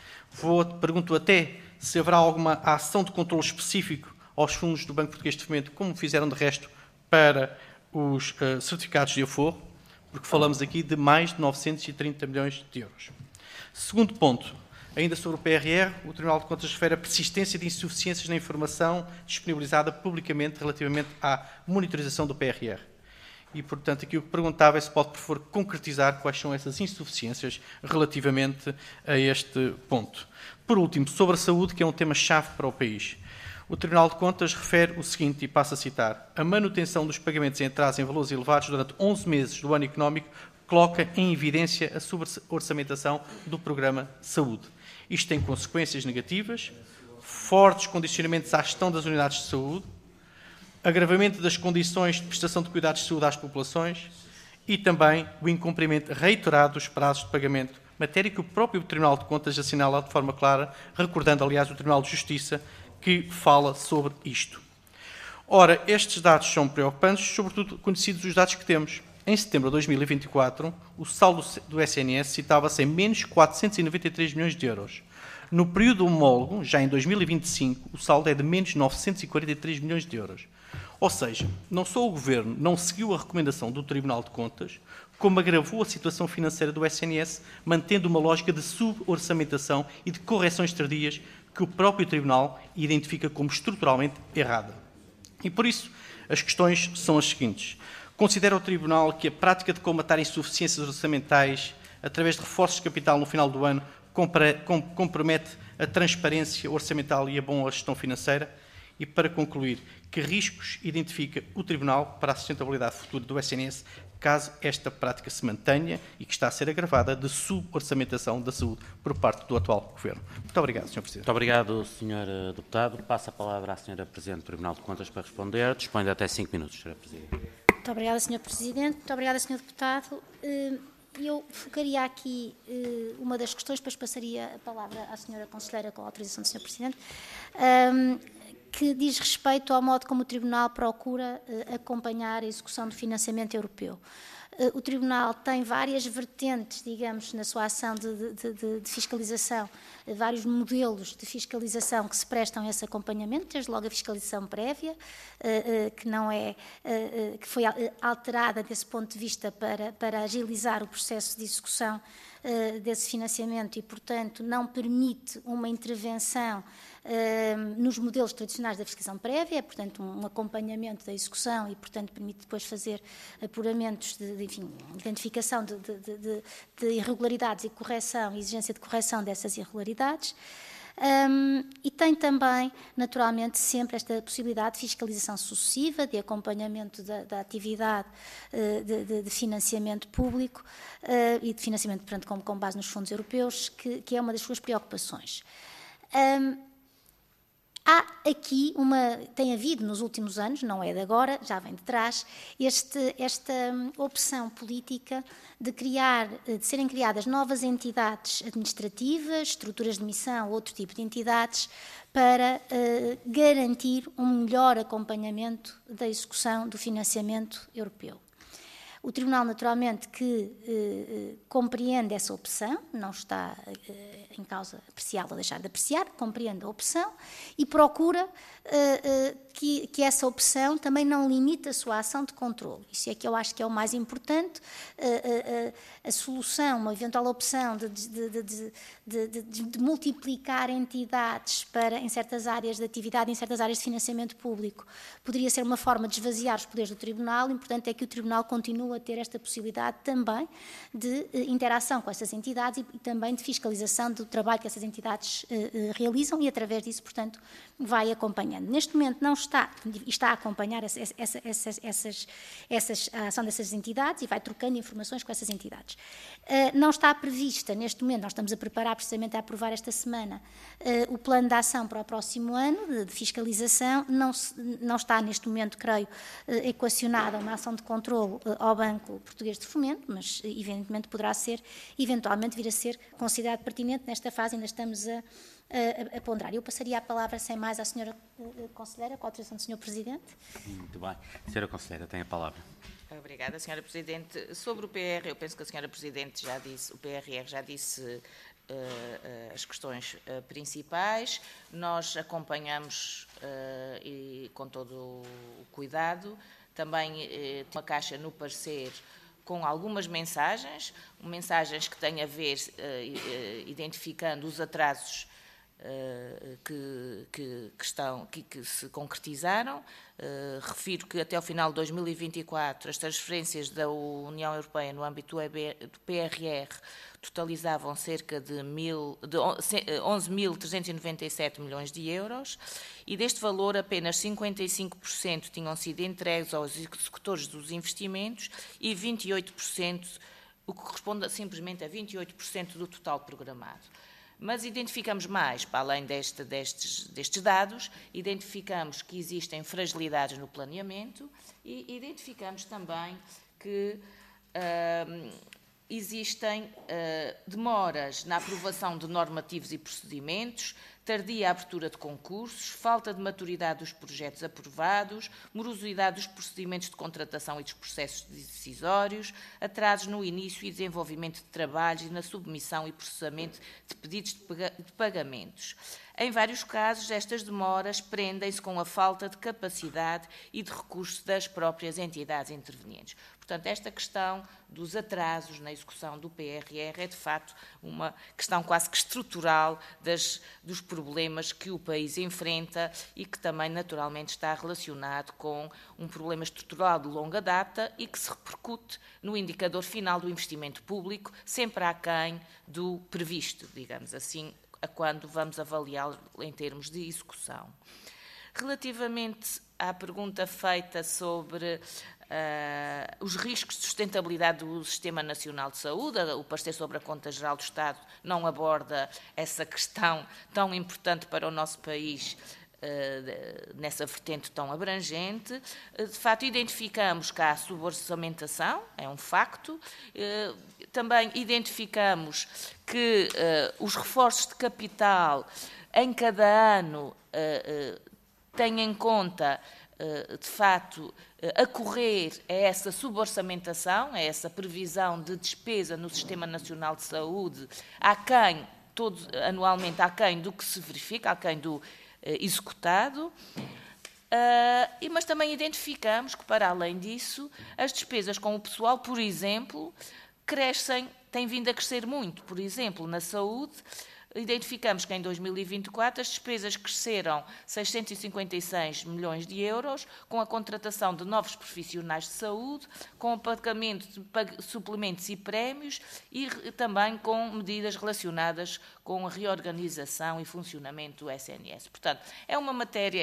Pergunto até se haverá alguma ação de controle específico aos fundos do Banco Português de Fomento, como fizeram de resto para os certificados de aforro, porque falamos aqui de mais de 930 milhões de euros. Segundo ponto, ainda sobre o PRR, o Tribunal de Contas refere a persistência de insuficiências na informação disponibilizada publicamente relativamente à monitorização do PRR. E, portanto, aqui o que perguntava é se pode, por favor, concretizar quais são essas insuficiências relativamente a este ponto. Por último, sobre a saúde, que é um tema-chave para o país. O Tribunal de Contas refere o seguinte, e passo a citar, a manutenção dos pagamentos em atraso em valores elevados durante 11 meses do ano económico coloca em evidência a suborçamentação do programa Saúde. Isto tem consequências negativas, fortes condicionamentos à gestão das unidades de saúde, agravamento das condições de prestação de cuidados de saúde às populações e também o incumprimento reiterado dos prazos de pagamento, matéria que o próprio Tribunal de Contas assinala de forma clara, recordando, aliás, o Tribunal de Justiça que fala sobre isto. Ora, estes dados são preocupantes, sobretudo conhecidos os dados que temos. Em setembro de 2024, o saldo do SNS situava-se em menos 493 milhões de euros. No período homólogo, já em 2025, o saldo é de menos 943 milhões de euros. Ou seja, não só o Governo não seguiu a recomendação do Tribunal de Contas, como agravou a situação financeira do SNS, mantendo uma lógica de suborçamentação e de correções tardias que o próprio Tribunal identifica como estruturalmente errada. E por isso, as questões são as seguintes. Considera o Tribunal que a prática de colmatar insuficiências orçamentais através de reforços de capital no final do ano compromete a transparência orçamental e a boa gestão financeira? E, para concluir, que riscos identifica o Tribunal para a sustentabilidade futura do SNS, caso esta prática se mantenha e que está a ser agravada de suborçamentação da saúde por parte do atual Governo? Muito obrigado, Sr. Presidente. Muito obrigado, Sr. Deputado. Passo a palavra à Sra. Presidente do Tribunal de Contas para responder. Dispõe de até 5 minutos, Sra. Presidente. Muito obrigada, Sr. Presidente. Muito obrigada, Sr. Deputado. Eu focaria aqui uma das questões, depois passaria a palavra à Sra. Conselheira com a autorização do Sr. Presidente, que diz respeito ao modo como o Tribunal procura acompanhar a execução do financiamento europeu. O Tribunal tem várias vertentes, digamos, na sua ação de fiscalização, vários modelos de fiscalização que se prestam a esse acompanhamento, desde logo a fiscalização prévia, que foi alterada desse ponto de vista para agilizar o processo de execução desse financiamento e, portanto, não permite uma intervenção nos modelos tradicionais da fiscalização prévia, é, portanto, um acompanhamento da execução e, portanto, permite depois fazer apuramentos de identificação de irregularidades e correção, exigência de correção dessas irregularidades. E tem também, naturalmente, sempre esta possibilidade de fiscalização sucessiva, de acompanhamento da atividade de financiamento público e de financiamento, portanto, com base nos fundos europeus, que é uma das suas preocupações. Há aqui tem havido nos últimos anos, não é de agora, já vem de trás, esta opção política de serem criadas novas entidades administrativas, estruturas de missão, outro tipo de entidades, para garantir um melhor acompanhamento da execução do financiamento europeu. O Tribunal, naturalmente, que compreende essa opção, não está em causa apreciá-la ou deixar de apreciar, compreende a opção e procura que essa opção também não limite a sua ação de controle. Isso é que eu acho que é o mais importante. A solução, uma eventual opção de multiplicar entidades em certas áreas de atividade, em certas áreas de financiamento público, poderia ser uma forma de esvaziar os poderes do Tribunal. O importante é que o Tribunal continue a ter esta possibilidade também de interação com essas entidades e também de fiscalização do trabalho que essas entidades realizam e, através disso, portanto, vai acompanhando. Neste momento não está a acompanhar a ação dessas entidades e vai trocando informações com essas entidades. Não está prevista, neste momento, nós estamos a preparar precisamente a aprovar esta semana o plano de ação para o próximo ano de fiscalização. Não está neste momento, creio, equacionada uma ação de controle ao Banco Português de Fomento, mas eventualmente poderá ser, eventualmente vir a ser considerado pertinente. Nesta fase ainda estamos a ponderar. Eu passaria a palavra, sem mais, à Sra. Conselheira, com a autorização do Sr. Presidente. Muito bem. Sra. Conselheira, tem a palavra. Obrigada, Sra. Presidente. Sobre o PR, eu penso que a Sra. Presidente já disse, o PRR já disse as questões principais. Nós acompanhamos e com todo o cuidado. Também tem uma caixa no parecer com algumas mensagens que têm a ver identificando os atrasos que se concretizaram. Refiro que até ao final de 2024 as transferências da União Europeia no âmbito do PRR totalizavam cerca de 11.397 milhões de euros e deste valor apenas 55% tinham sido entregues aos executores dos investimentos e 28%, o que corresponde simplesmente a 28% do total programado. Mas identificamos mais, para além destes dados, identificamos que existem fragilidades no planeamento e identificamos também que existem demoras na aprovação de normativos e procedimentos, tardia abertura de concursos, falta de maturidade dos projetos aprovados, morosidade dos procedimentos de contratação e dos processos decisórios, atrasos no início e desenvolvimento de trabalhos e na submissão e processamento de pedidos de pagamentos. Em vários casos, estas demoras prendem-se com a falta de capacidade e de recurso das próprias entidades intervenientes. Portanto, esta questão dos atrasos na execução do PRR é, de facto, uma questão quase que estrutural dos problemas que o país enfrenta e que também, naturalmente, está relacionado com um problema estrutural de longa data e que se repercute no indicador final do investimento público, sempre aquém do previsto, digamos assim, a quando vamos avaliá-lo em termos de execução. Relativamente à pergunta feita sobre os riscos de sustentabilidade do Sistema Nacional de Saúde, o parecer sobre a Conta Geral do Estado não aborda essa questão tão importante para o nosso país nessa vertente tão abrangente. De facto, identificamos cá a suborçamentação, é um facto. Também identificamos que os reforços de capital em cada ano têm em conta, de facto, acorrer a essa suborçamentação, a essa previsão de despesa no Sistema Nacional de Saúde, anualmente aquém do que se verifica, aquém do executado, mas também identificamos que, para além disso, as despesas com o pessoal, por exemplo, têm vindo a crescer muito. Por exemplo, na saúde, identificamos que em 2024 as despesas cresceram 656 milhões de euros, com a contratação de novos profissionais de saúde, com o pagamento de suplementos e prémios e também com medidas relacionadas com a reorganização e funcionamento do SNS. Portanto, é uma matéria,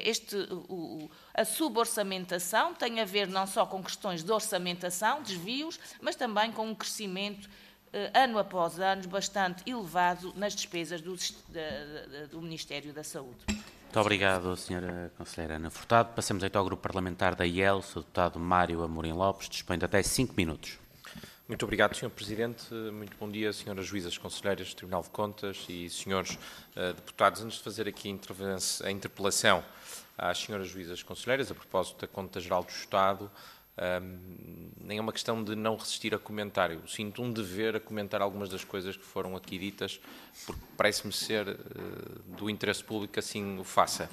a suborçamentação tem a ver não só com questões de orçamentação, desvios, mas também com um crescimento ano após ano, bastante elevado nas despesas do Ministério da Saúde. Muito obrigado, Sra. Conselheira Ana Furtado. Passamos então ao Grupo Parlamentar da IEL, o deputado Mário Amorim Lopes, dispõe de até 5 minutos. Muito obrigado, Sr. Presidente. Muito bom dia, Sras. Juízas Conselheiras do Tribunal de Contas e Srs. Deputados. Antes de fazer aqui a interpelação às Sras. Juízas Conselheiras, a propósito da Conta Geral do Estado, nem é uma questão de não resistir a comentário. Sinto um dever a comentar algumas das coisas que foram aqui ditas, porque parece-me ser do interesse público assim o faça.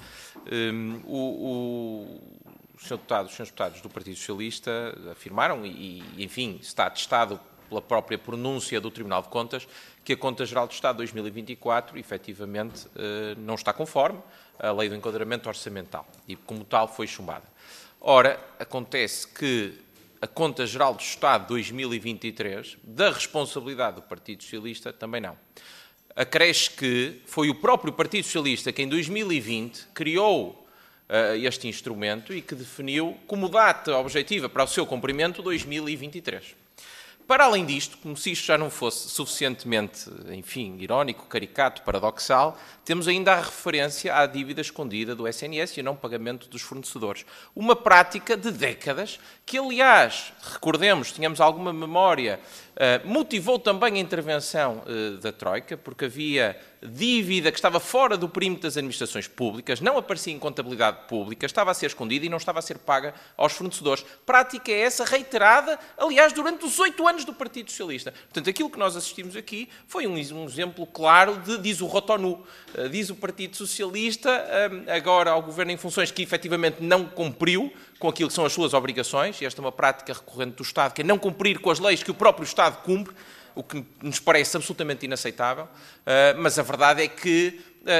Os senhores deputados do Partido Socialista afirmaram, enfim, está atestado pela própria pronúncia do Tribunal de Contas, que a Conta Geral do Estado 2024, efetivamente, não está conforme à Lei do Enquadramento Orçamental e, como tal, foi chumbada. Ora, acontece que a Conta Geral do Estado 2023, da responsabilidade do Partido Socialista, também não. Acresce que foi o próprio Partido Socialista que, em 2020, criou este instrumento e que definiu como data objetiva para o seu cumprimento 2023. Para além disto, como se isto já não fosse suficientemente, enfim, irónico, caricato, paradoxal, temos ainda a referência à dívida escondida do SNS e ao não pagamento dos fornecedores. Uma prática de décadas que, aliás, recordemos, tínhamos alguma memória, motivou também a intervenção da Troika, porque havia dívida que estava fora do perímetro das administrações públicas, não aparecia em contabilidade pública, estava a ser escondida e não estava a ser paga aos fornecedores. Prática essa reiterada, aliás, durante os 8 anos do Partido Socialista. Portanto, aquilo que nós assistimos aqui foi um exemplo claro de, diz o Rotonu, diz o Partido Socialista, agora ao Governo em funções, que efetivamente não cumpriu com aquilo que são as suas obrigações, e esta é uma prática recorrente do Estado, que é não cumprir com as leis que o próprio Estado cumpre, o que nos parece absolutamente inaceitável, mas a verdade é que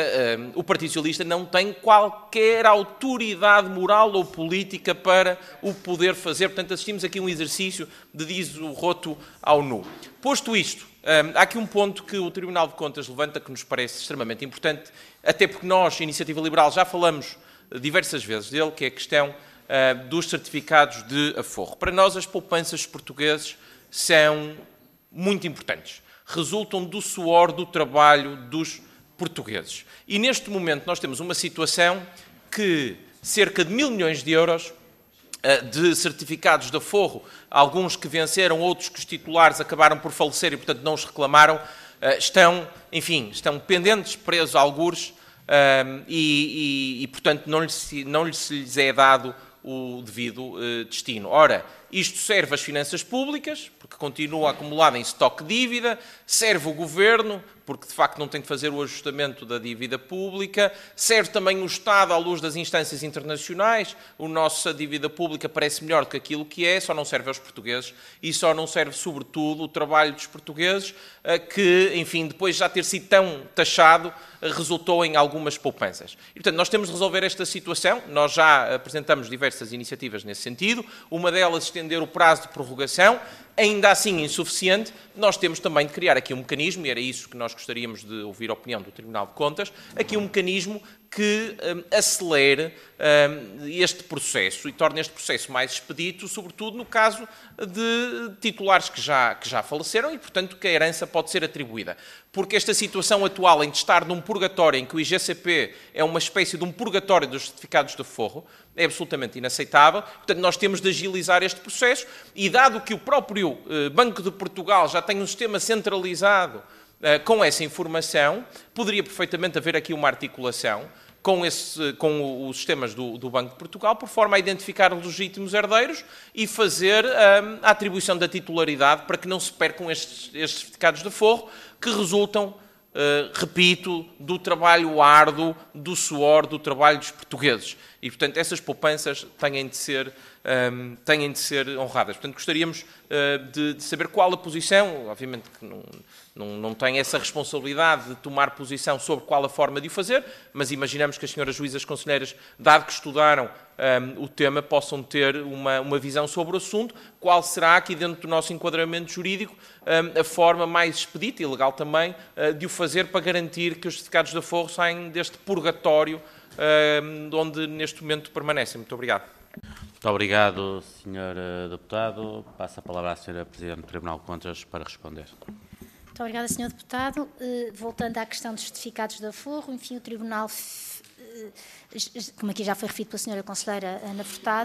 o Partido Socialista não tem qualquer autoridade moral ou política para o poder fazer. Portanto, assistimos aqui a um exercício de diz o roto ao nu. Posto isto, há aqui um ponto que o Tribunal de Contas levanta que nos parece extremamente importante, até porque nós, Iniciativa Liberal, já falamos diversas vezes dele, que é a questão dos certificados de aforro. Para nós, as poupanças portugueses são muito importantes. Resultam do suor, do trabalho dos portugueses. E neste momento nós temos uma situação que cerca de 1.000 milhões de euros de certificados de aforro, alguns que venceram, outros que os titulares acabaram por falecer e, portanto, não os reclamaram, estão pendentes, presos a algures, e, portanto, não lhes é dado o devido destino. Ora, isto serve às finanças públicas, porque continua acumulado em estoque de dívida, serve o Governo, porque de facto não tem que fazer o ajustamento da dívida pública, serve também o Estado à luz das instâncias internacionais. A nossa dívida pública parece melhor do que aquilo que é, só não serve aos portugueses e só não serve, sobretudo, o trabalho dos portugueses, que, enfim, depois de já ter sido tão taxado, resultou em algumas poupanças. E, portanto, nós temos de resolver esta situação. Nós já apresentamos diversas iniciativas nesse sentido. Uma delas, estender o prazo de prorrogação, ainda assim insuficiente. Nós temos também de criar aqui um mecanismo, e era isso que nós gostaríamos de ouvir a opinião do Tribunal de Contas, aqui um mecanismo que acelere este processo e torne este processo mais expedito, sobretudo no caso de titulares que já faleceram e, portanto, que a herança pode ser atribuída. Porque esta situação atual em de estar num purgatório, em que o IGCP é uma espécie de um purgatório dos certificados de aforro, é absolutamente inaceitável. Portanto, nós temos de agilizar este processo e, dado que o próprio Banco de Portugal já tem um sistema centralizado com essa informação, poderia perfeitamente haver aqui uma articulação com os sistemas do Banco de Portugal, por forma a identificar os legítimos herdeiros e fazer a atribuição da titularidade para que não se percam estes certificados de aforro que resultam, repito, do trabalho árduo, do suor, do trabalho dos portugueses. E, portanto, essas poupanças têm de ser honradas. Portanto, gostaríamos de saber qual a posição, obviamente que não tem essa responsabilidade de tomar posição sobre qual a forma de o fazer, mas imaginamos que as senhoras juízas conselheiras, dado que estudaram o tema, possam ter uma visão sobre o assunto. Qual será, aqui dentro do nosso enquadramento jurídico, a forma mais expedita e legal também de o fazer para garantir que os certificados de aforro saem deste purgatório onde neste momento permanecem. Muito obrigado. Muito obrigado, Sr. Deputado. Passo a palavra à Sra. Presidente do Tribunal de Contas para responder. Muito obrigada, Sr. Deputado. Voltando à questão dos certificados de aforro, enfim, o Tribunal, como aqui já foi referido pela Sra. Conselheira Ana Furtado,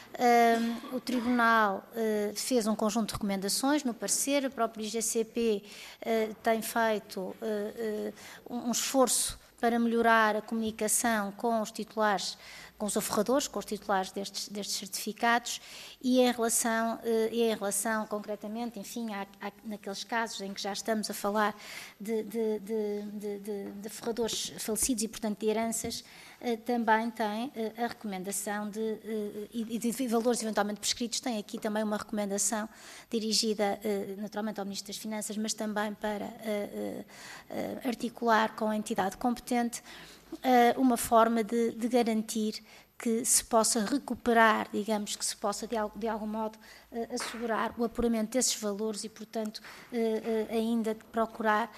o Tribunal fez um conjunto de recomendações no parecer. O próprio IGCP tem feito um esforço para melhorar a comunicação com os titulares, com os aforradores, com os titulares destes certificados, e em relação concretamente, enfim, naqueles casos em que já estamos a falar de aforradores falecidos e, portanto, de heranças, também tem a recomendação de valores eventualmente prescritos. Tem aqui também uma recomendação dirigida naturalmente ao Ministro das Finanças, mas também para articular com a entidade competente uma forma de garantir que se possa recuperar, digamos, que se possa de algum modo assegurar o apuramento desses valores e, portanto, ainda procurar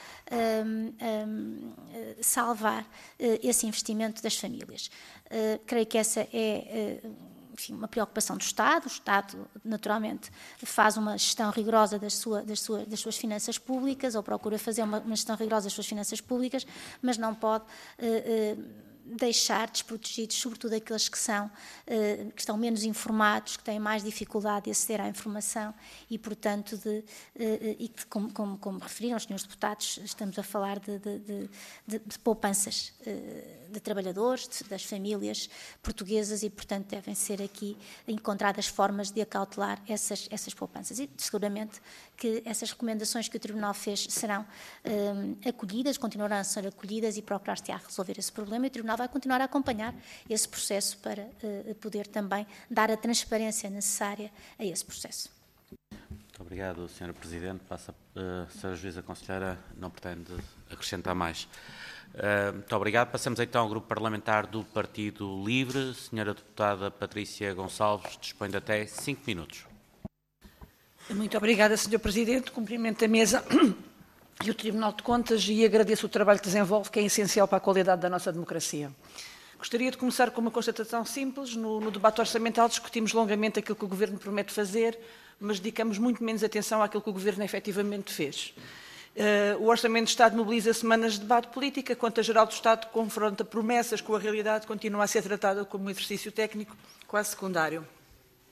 salvar esse investimento das famílias. Creio que essa é enfim, uma preocupação do Estado. O Estado, naturalmente, faz uma gestão rigorosa das suas finanças públicas, ou procura fazer uma gestão rigorosa das suas finanças públicas, mas não pode deixar desprotegidos, sobretudo aqueles que estão menos informados, que têm mais dificuldade de aceder à informação e, portanto, como referiram os senhores deputados, estamos a falar de poupanças de trabalhadores, das famílias portuguesas e, portanto, devem ser aqui encontradas formas de acautelar essas poupanças. E, seguramente, que essas recomendações que o Tribunal fez serão acolhidas, continuarão a ser acolhidas e procurar-se a resolver esse problema, e o Tribunal vai continuar a acompanhar esse processo para poder também dar a transparência necessária a esse processo. Muito obrigado, Sra. Presidente. Passa a Sra. Juíza Conselheira, não pretende acrescentar mais. Muito obrigado. Passamos então ao Grupo Parlamentar do Partido Livre. Sra. Deputada Patrícia Gonçalves dispõe de até 5 minutos. Muito obrigada, Sr. Presidente. Cumprimento a mesa e o Tribunal de Contas e agradeço o trabalho que desenvolve, que é essencial para a qualidade da nossa democracia. Gostaria de começar com uma constatação simples. No debate orçamental discutimos longamente aquilo que o Governo promete fazer, mas dedicamos muito menos atenção àquilo que o Governo efetivamente fez. O Orçamento de Estado mobiliza semanas de debate político, a Conta Geral do Estado confronta promessas com a realidade, continua a ser tratada como um exercício técnico quase secundário.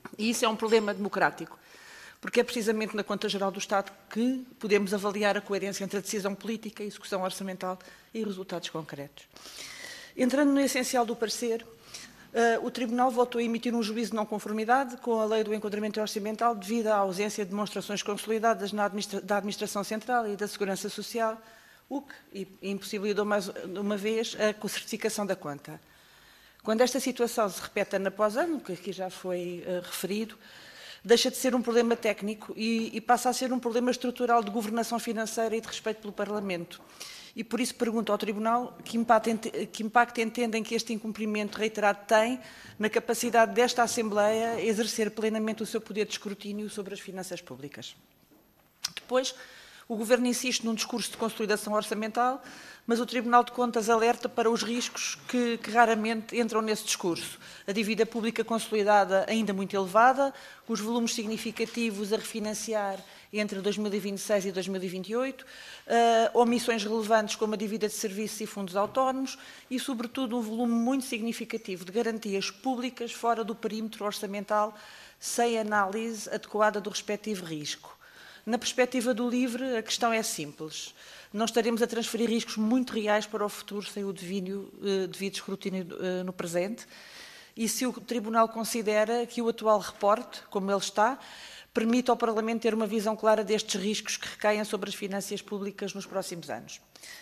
E isso é um problema democrático, porque é precisamente na Conta Geral do Estado que podemos avaliar a coerência entre a decisão política, a execução orçamental e resultados concretos. Entrando no essencial do parecer, o Tribunal voltou a emitir um juízo de não conformidade com a Lei do Enquadramento Orçamental devido à ausência de demonstrações consolidadas da Administração Central e da Segurança Social, o que impossibilitou mais uma vez a certificação da conta. Quando esta situação se repete ano após ano, que aqui já foi referido, deixa de ser um problema técnico e passa a ser um problema estrutural de governação financeira e de respeito pelo Parlamento. E por isso pergunto ao Tribunal que impacto entendem que este incumprimento reiterado tem na capacidade desta Assembleia exercer plenamente o seu poder de escrutínio sobre as finanças públicas. Depois, o Governo insiste num discurso de consolidação orçamental, mas o Tribunal de Contas alerta para os riscos que raramente entram nesse discurso. A dívida pública consolidada ainda muito elevada, os volumes significativos a refinanciar entre 2026 e 2028, omissões relevantes como a dívida de serviços e fundos autónomos e, sobretudo, um volume muito significativo de garantias públicas fora do perímetro orçamental, sem análise adequada do respectivo risco. Na perspectiva do LIVRE, a questão é simples. Não estaremos a transferir riscos muito reais para o futuro sem o devido escrutínio no presente. E se o Tribunal considera que o atual reporte, como ele está, permite ao Parlamento ter uma visão clara destes riscos que recaem sobre as finanças públicas nos próximos anos.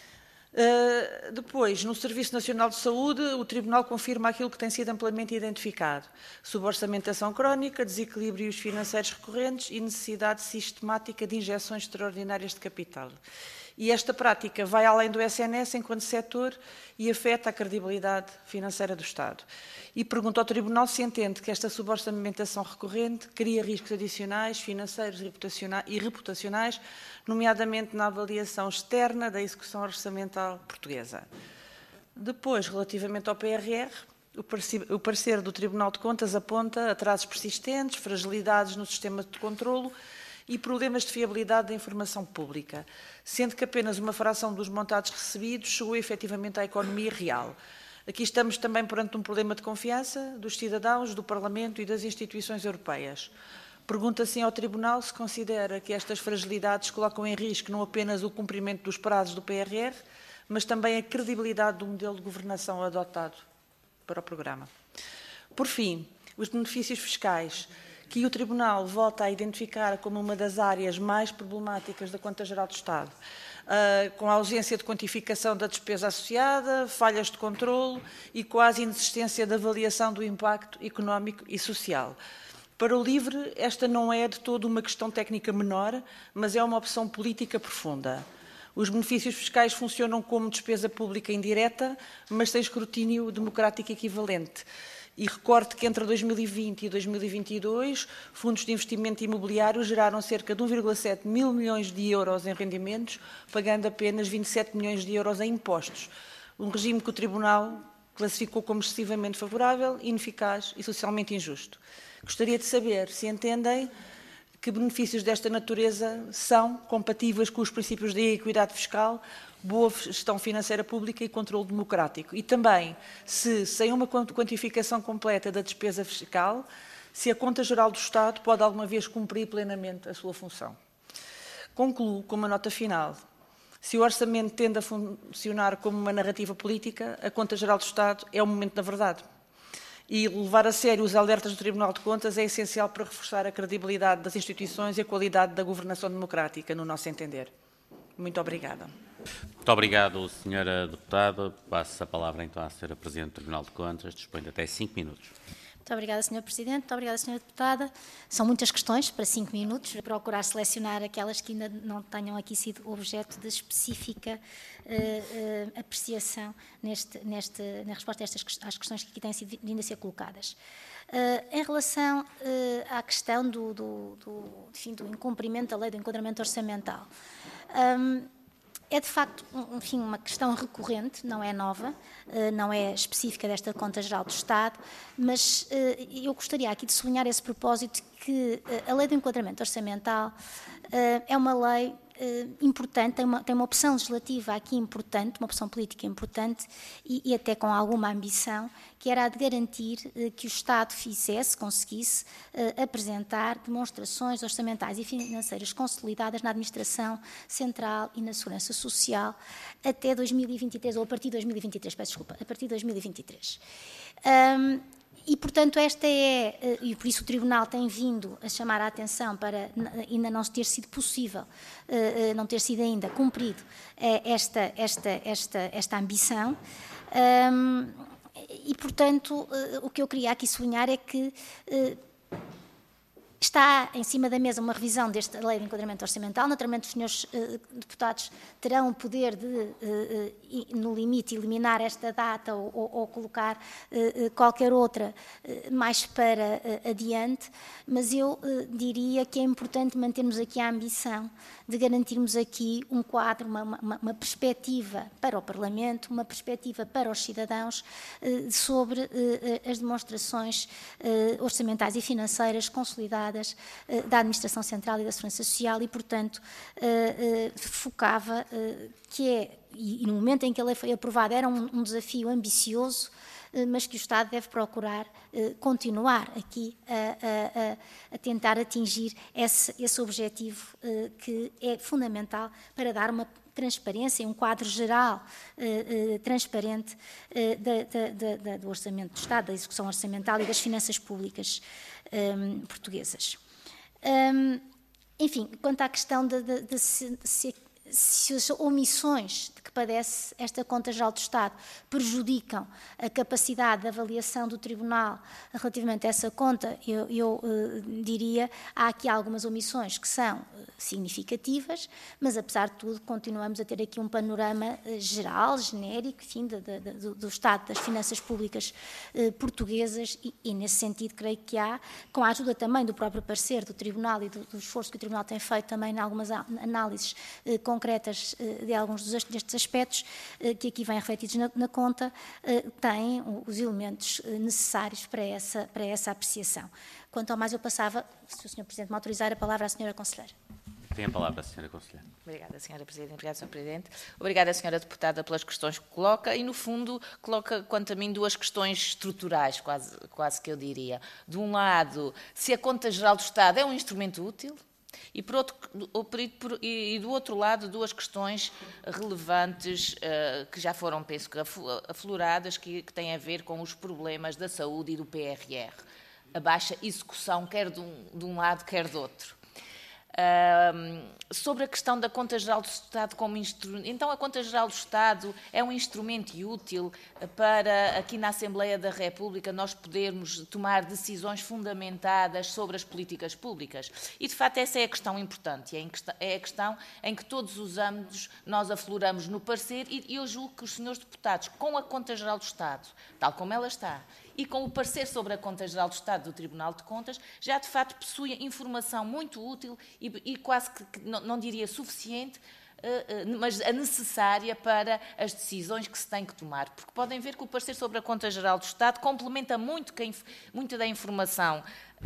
Depois, no Serviço Nacional de Saúde, o Tribunal confirma aquilo que tem sido amplamente identificado: suborçamentação crónica, desequilíbrios financeiros recorrentes e necessidade sistemática de injeções extraordinárias de capital. E esta prática vai além do SNS enquanto setor e afeta a credibilidade financeira do Estado. E pergunto ao Tribunal se entende que esta suborçamentação recorrente cria riscos adicionais, financeiros e reputacionais, nomeadamente na avaliação externa da execução orçamental portuguesa. Depois, relativamente ao PRR, o parecer do Tribunal de Contas aponta atrasos persistentes, fragilidades no sistema de controlo e problemas de fiabilidade da informação pública, sendo que apenas uma fração dos montados recebidos chegou efetivamente à economia real. Aqui estamos também perante um problema de confiança dos cidadãos, do Parlamento e das instituições europeias. Pergunta assim ao Tribunal se considera que estas fragilidades colocam em risco não apenas o cumprimento dos prazos do PRR, mas também a credibilidade do modelo de governação adotado para o programa. Por fim, os benefícios fiscais, que o Tribunal volta a identificar como uma das áreas mais problemáticas da Conta Geral do Estado, com a ausência de quantificação da despesa associada, falhas de controlo e quase inexistência de avaliação do impacto económico e social. Para o LIVRE, esta não é de todo uma questão técnica menor, mas é uma opção política profunda. Os benefícios fiscais funcionam como despesa pública indireta, mas sem escrutínio democrático equivalente. E recordo que entre 2020 e 2022, fundos de investimento imobiliário geraram cerca de 1,7 mil milhões de euros em rendimentos, pagando apenas 27 milhões de euros em impostos. Um regime que o Tribunal classificou como excessivamente favorável, ineficaz e socialmente injusto. Gostaria de saber se entendem que benefícios desta natureza são compatíveis com os princípios da equidade fiscal, boa gestão financeira pública e controle democrático. E também, se sem uma quantificação completa da despesa fiscal, se a Conta Geral do Estado pode alguma vez cumprir plenamente a sua função. Concluo com uma nota final. Se o orçamento tende a funcionar como uma narrativa política, a Conta Geral do Estado é o momento da verdade. E levar a sério os alertas do Tribunal de Contas é essencial para reforçar a credibilidade das instituições e a qualidade da governação democrática, no nosso entender. Muito obrigada. Muito obrigado, Sra. Deputada. Passo a palavra então à Sra. Presidente do Tribunal de Contas. Dispõe de até 5 minutos. Muito obrigada, Sr. Presidente. Muito obrigada, Sra. Deputada. São muitas questões para 5 minutos. Vou procurar selecionar aquelas que ainda não tenham aqui sido objeto de específica apreciação na resposta às questões que aqui têm sido vindo a ser colocadas. Em relação à questão do incumprimento da Lei do Enquadramento Orçamental, é de facto, enfim, uma questão recorrente, não é nova, não é específica desta Conta Geral do Estado, mas eu gostaria aqui de sublinhar esse propósito que a Lei do Enquadramento Orçamental é uma lei importante, tem uma opção legislativa aqui importante, uma opção política importante e até com alguma ambição, que era a de garantir que o Estado conseguisse apresentar demonstrações orçamentais e financeiras consolidadas na administração central e na segurança social até 2023, ou a partir de 2023, peço desculpa, a partir de 2023. E, portanto, e por isso o Tribunal tem vindo a chamar a atenção para ainda não ter sido possível, não ter sido ainda cumprido esta ambição. E, portanto, o que eu queria aqui sublinhar é que está em cima da mesa uma revisão desta lei de enquadramento orçamental. Naturalmente, os senhores deputados terão o poder de, no limite, eliminar esta data ou colocar qualquer outra mais para adiante, mas eu diria que é importante mantermos aqui a ambição de garantirmos aqui um quadro, uma perspectiva para o Parlamento, uma perspectiva para os cidadãos sobre as demonstrações orçamentais e financeiras consolidadas da Administração Central e da Segurança Social e, portanto, focava e no momento em que a lei foi aprovada era um desafio ambicioso, mas que o Estado deve procurar continuar aqui a tentar atingir esse objetivo que é fundamental para dar uma transparência, um quadro geral transparente do Orçamento do Estado, da execução orçamental e das finanças públicas portuguesas. Enfim, quanto à questão de se as omissões de que padece esta Conta Geral do Estado prejudicam a capacidade de avaliação do Tribunal relativamente a essa conta, eu diria há aqui algumas omissões que são significativas, mas apesar de tudo continuamos a ter aqui um panorama geral, genérico, enfim, do estado das finanças públicas portuguesas e nesse sentido creio que há, com a ajuda também do próprio parecer do Tribunal e do esforço que o Tribunal tem feito também em algumas análises concretas de alguns destes aspectos que aqui vêm refletidos na conta, têm os elementos necessários para essa apreciação. Quanto ao mais, eu passava, se o Sr. Presidente me autorizar, a palavra à Sra. Conselheira. Tem a palavra a Sra. Conselheira. Obrigada, Sra. Presidente. Obrigada, Sr. Presidente. Obrigada, Sra. Deputada, pelas questões que coloca e, no fundo, coloca, quanto a mim, duas questões estruturais, quase que eu diria. De um lado, se a Conta Geral do Estado é um instrumento útil, e do outro lado, duas questões relevantes que já foram, penso que, afloradas, que têm a ver com os problemas da saúde e do PRR. A baixa execução, quer de um lado, quer do outro. Sobre a questão da Conta Geral do Estado como instrumento. Então, a Conta Geral do Estado é um instrumento útil para, aqui na Assembleia da República, nós podermos tomar decisões fundamentadas sobre as políticas públicas. E, de facto, essa é a questão importante. É a questão em que todos os âmbitos nós afloramos no parecer e eu julgo que os senhores deputados, com a Conta Geral do Estado, tal como ela está, e com o parecer sobre a Conta Geral do Estado do Tribunal de Contas, já de facto possuem informação muito útil e quase que, não diria suficiente, mas a necessária para as decisões que se têm que tomar. Porque podem ver que o parecer sobre a Conta Geral do Estado complementa muito da informação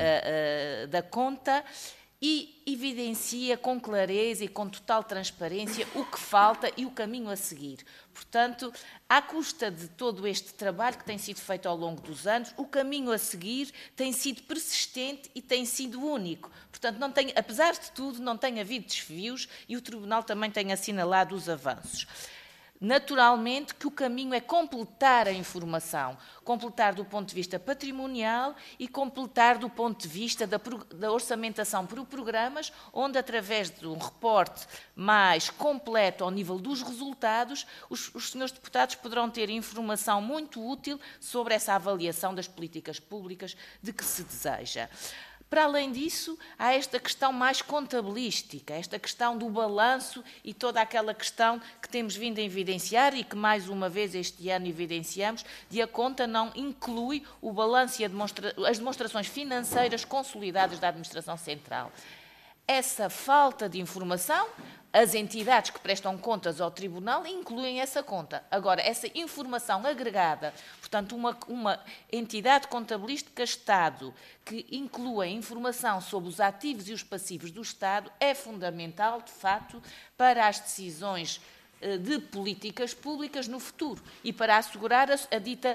da conta e evidencia com clareza e com total transparência o que falta e o caminho a seguir. Portanto, à custa de todo este trabalho que tem sido feito ao longo dos anos, o caminho a seguir tem sido persistente e tem sido único. Portanto, apesar de tudo, não tem havido desvios e o Tribunal também tem assinalado os avanços. Naturalmente que o caminho é completar a informação, completar do ponto de vista patrimonial e completar do ponto de vista da orçamentação por programas, onde através de um reporte mais completo ao nível dos resultados, os senhores deputados poderão ter informação muito útil sobre essa avaliação das políticas públicas de que se deseja. Para além disso, há esta questão mais contabilística, esta questão do balanço e toda aquela questão que temos vindo a evidenciar e que mais uma vez este ano evidenciamos, de a conta não inclui o balanço e as demonstrações financeiras consolidadas da Administração Central. Essa falta de informação As entidades que prestam contas ao Tribunal incluem essa conta. Agora, essa informação agregada, portanto, uma entidade contabilística Estado que inclua informação sobre os ativos e os passivos do Estado é fundamental, de facto, para as decisões de políticas públicas no futuro e para assegurar a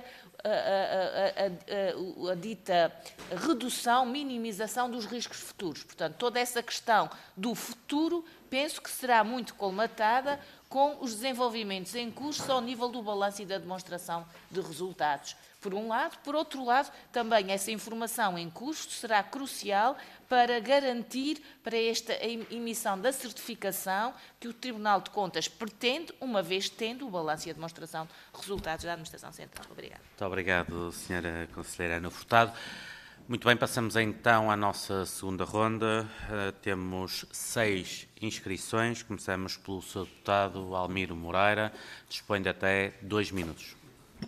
dita redução, minimização dos riscos futuros. Portanto, toda essa questão do futuro penso que será muito colmatada com os desenvolvimentos em curso ao nível do balanço e da demonstração de resultados. Por um lado. Por outro lado, também essa informação em curso será crucial para garantir para esta emissão da certificação que o Tribunal de Contas pretende, uma vez tendo o balanço e a demonstração de resultados da Administração Central. Obrigada. Muito obrigado, Sra. Conselheira Ana Furtado. Muito bem, passamos então à nossa segunda ronda. Temos 6 inscrições. Começamos pelo Sr. Deputado Almiro Moreira. Dispõe de até 2 minutos.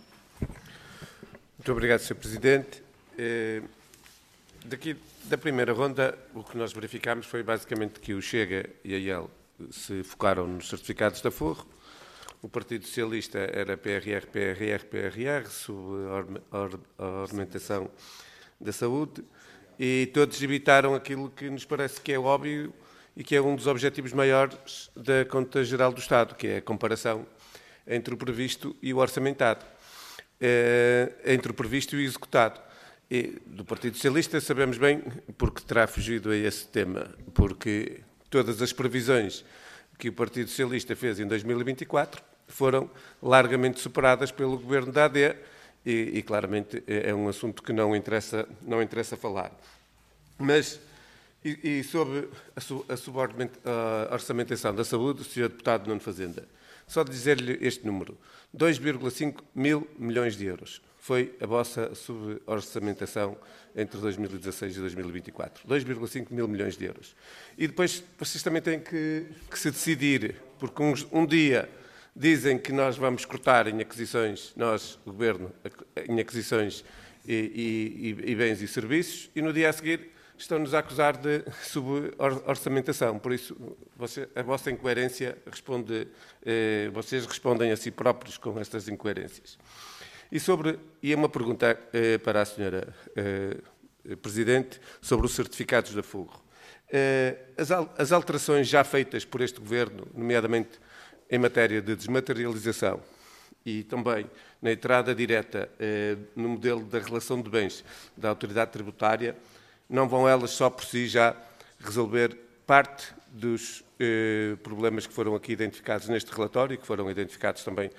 Muito obrigado, Sr. Presidente. Daqui da primeira ronda, o que nós verificámos foi basicamente que o Chega e a IEL se focaram nos certificados da Forro. O Partido Socialista era PRR, PRR, PRR, sob a ornamentação da saúde, e todos evitaram aquilo que nos parece que é óbvio e que é um dos objetivos maiores da Conta Geral do Estado, que é a comparação entre o previsto e o orçamentado. Entre o previsto e o executado. E do Partido Socialista sabemos bem porque terá fugido a esse tema, porque todas as previsões que o Partido Socialista fez em 2024 foram largamente superadas pelo Governo da AD e claramente é um assunto que não interessa falar. Mas, e sobre a orçamentação da saúde, o Sr. Deputado Nuno Fazenda, só dizer-lhe este número, 2,5 mil milhões de euros. Foi a vossa suborçamentação entre 2016 e 2024. 2,5 mil milhões de euros. E depois vocês também têm que se decidir, porque um dia dizem que nós vamos cortar em aquisições, nós, o Governo, em aquisições e bens e serviços, e no dia a seguir estão-nos a acusar de suborçamentação. Por isso, a vossa incoerência vocês respondem a si próprios com estas incoerências. E uma pergunta para a Sra. Presidente sobre os certificados da Forro. As alterações já feitas por este Governo, nomeadamente em matéria de desmaterialização e também na entrada direta no modelo da relação de bens da autoridade tributária, não vão elas só por si já resolver parte dos problemas que foram aqui identificados neste relatório e que foram identificados também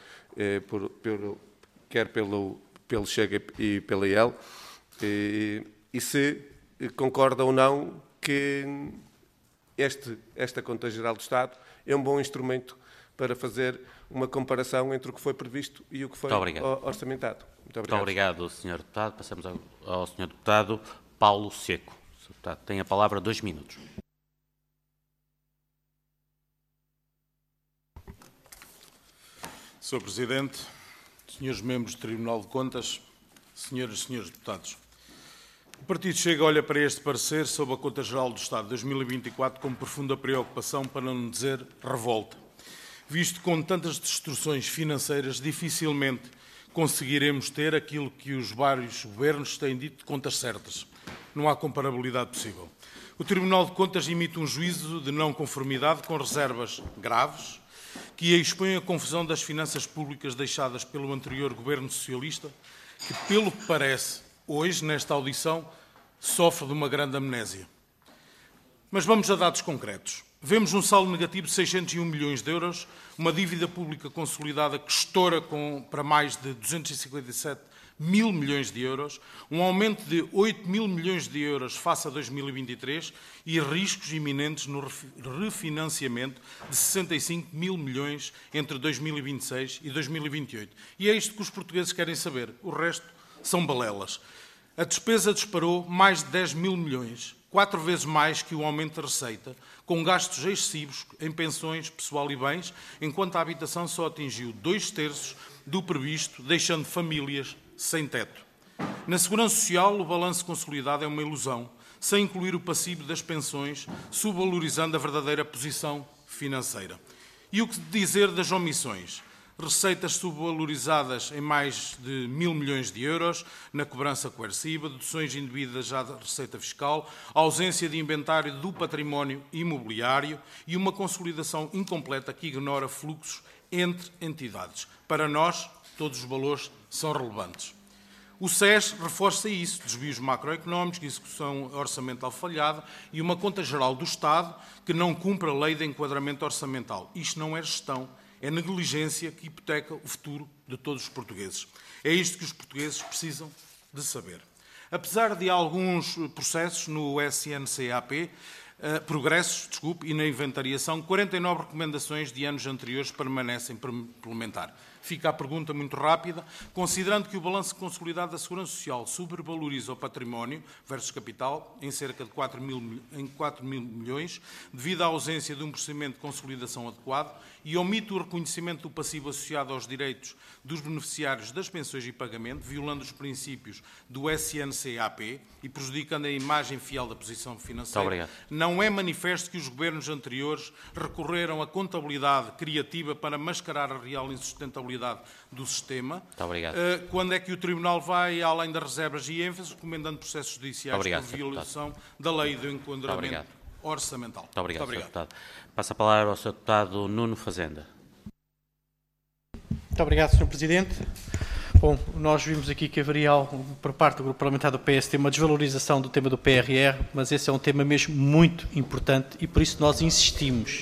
quer pelo Chega e pela IEL, e se concorda ou não que esta Conta Geral do Estado é um bom instrumento para fazer uma comparação entre o que foi previsto e o que foi orçamentado. Muito obrigado, Sr. Deputado. Passamos ao Sr. Deputado Paulo Seco. O Sr. Deputado tem a palavra 2 minutos. Sr. Presidente, senhores membros do Tribunal de Contas, senhoras e senhores deputados, o Partido Chega olha para este parecer sobre a Conta Geral do Estado de 2024 com profunda preocupação, para não dizer revolta, visto que com tantas destruções financeiras dificilmente conseguiremos ter aquilo que os vários governos têm dito de contas certas. Não há comparabilidade possível. O Tribunal de Contas emite um juízo de não conformidade com reservas graves que expõem a confusão das finanças públicas deixadas pelo anterior Governo Socialista, que, pelo que parece, hoje, nesta audição, sofre de uma grande amnésia. Mas vamos a dados concretos. Vemos um saldo negativo de 601 milhões de euros, uma dívida pública consolidada que estoura para mais de 257 mil milhões de euros, um aumento de 8 mil milhões de euros face a 2023 e riscos iminentes no refinanciamento de 65 mil milhões entre 2026 e 2028. E é isto que os portugueses querem saber. O resto são balelas. A despesa disparou mais de 10 mil milhões, 4 vezes mais que o aumento da receita, com gastos excessivos em pensões, pessoal e bens, enquanto a habitação só atingiu 2/3 do previsto, deixando famílias sem teto. Na Segurança Social, o balanço consolidado é uma ilusão, sem incluir o passivo das pensões, subvalorizando a verdadeira posição financeira. E o que dizer das omissões? Receitas subvalorizadas em mais de 1.000 milhões de euros na cobrança coerciva, deduções indevidas à receita fiscal, ausência de inventário do património imobiliário e uma consolidação incompleta que ignora fluxos entre entidades. Para nós, todos os valores são relevantes. O SES reforça isso, desvios macroeconómicos, execução orçamental falhada e uma conta geral do Estado que não cumpre a lei de enquadramento orçamental. Isto não é gestão, é negligência que hipoteca o futuro de todos os portugueses. É isto que os portugueses precisam de saber. Apesar de alguns processos no SNCAP, e na inventariação, 49 recomendações de anos anteriores permanecem por implementar. Fica a pergunta muito rápida. Considerando que o balanço consolidado da Segurança Social sobrevaloriza o património versus capital em cerca de 4 mil milhões, devido à ausência de um procedimento de consolidação adequado e omite o reconhecimento do passivo associado aos direitos dos beneficiários das pensões e pagamento, violando os princípios do SNCAP e prejudicando a imagem fiel da posição financeira, não é manifesto que os governos anteriores recorreram à contabilidade criativa para mascarar a real insustentabilidade do sistema. Quando é que o Tribunal vai além das reservas e ênfases, recomendando processos judiciais por violação da lei do enquadramento orçamental. Muito obrigado, Sr. Deputado. Passo a palavra ao Sr. Deputado Nuno Fazenda. Muito obrigado, Sr. Presidente. Bom, nós vimos aqui que haveria, por parte do Grupo Parlamentar do PSD, uma desvalorização do tema do PRR, mas esse é um tema mesmo muito importante e por isso nós insistimos.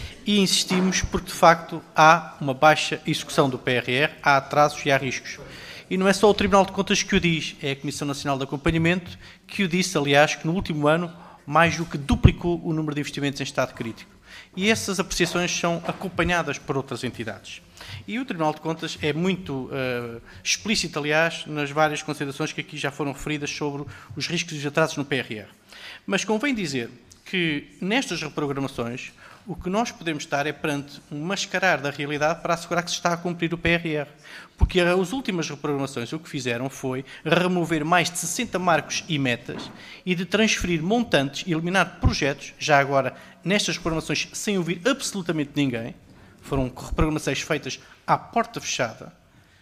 E insistimos porque, de facto, há uma baixa execução do PRR, há atrasos e há riscos. E não é só o Tribunal de Contas que o diz, é a Comissão Nacional de Acompanhamento que o disse, aliás, que no último ano mais do que duplicou o número de investimentos em estado crítico. E essas apreciações são acompanhadas por outras entidades. E o Tribunal de Contas é muito explícito, aliás, nas várias considerações que aqui já foram referidas sobre os riscos e os atrasos no PRR. Mas convém dizer que nestas reprogramações o que nós podemos estar é perante um mascarar da realidade para assegurar que se está a cumprir o PRR. Porque as últimas reprogramações o que fizeram foi remover mais de 60 marcos e metas e de transferir montantes e eliminar projetos, já agora nestas reprogramações sem ouvir absolutamente ninguém. Foram reprogramações feitas à porta fechada.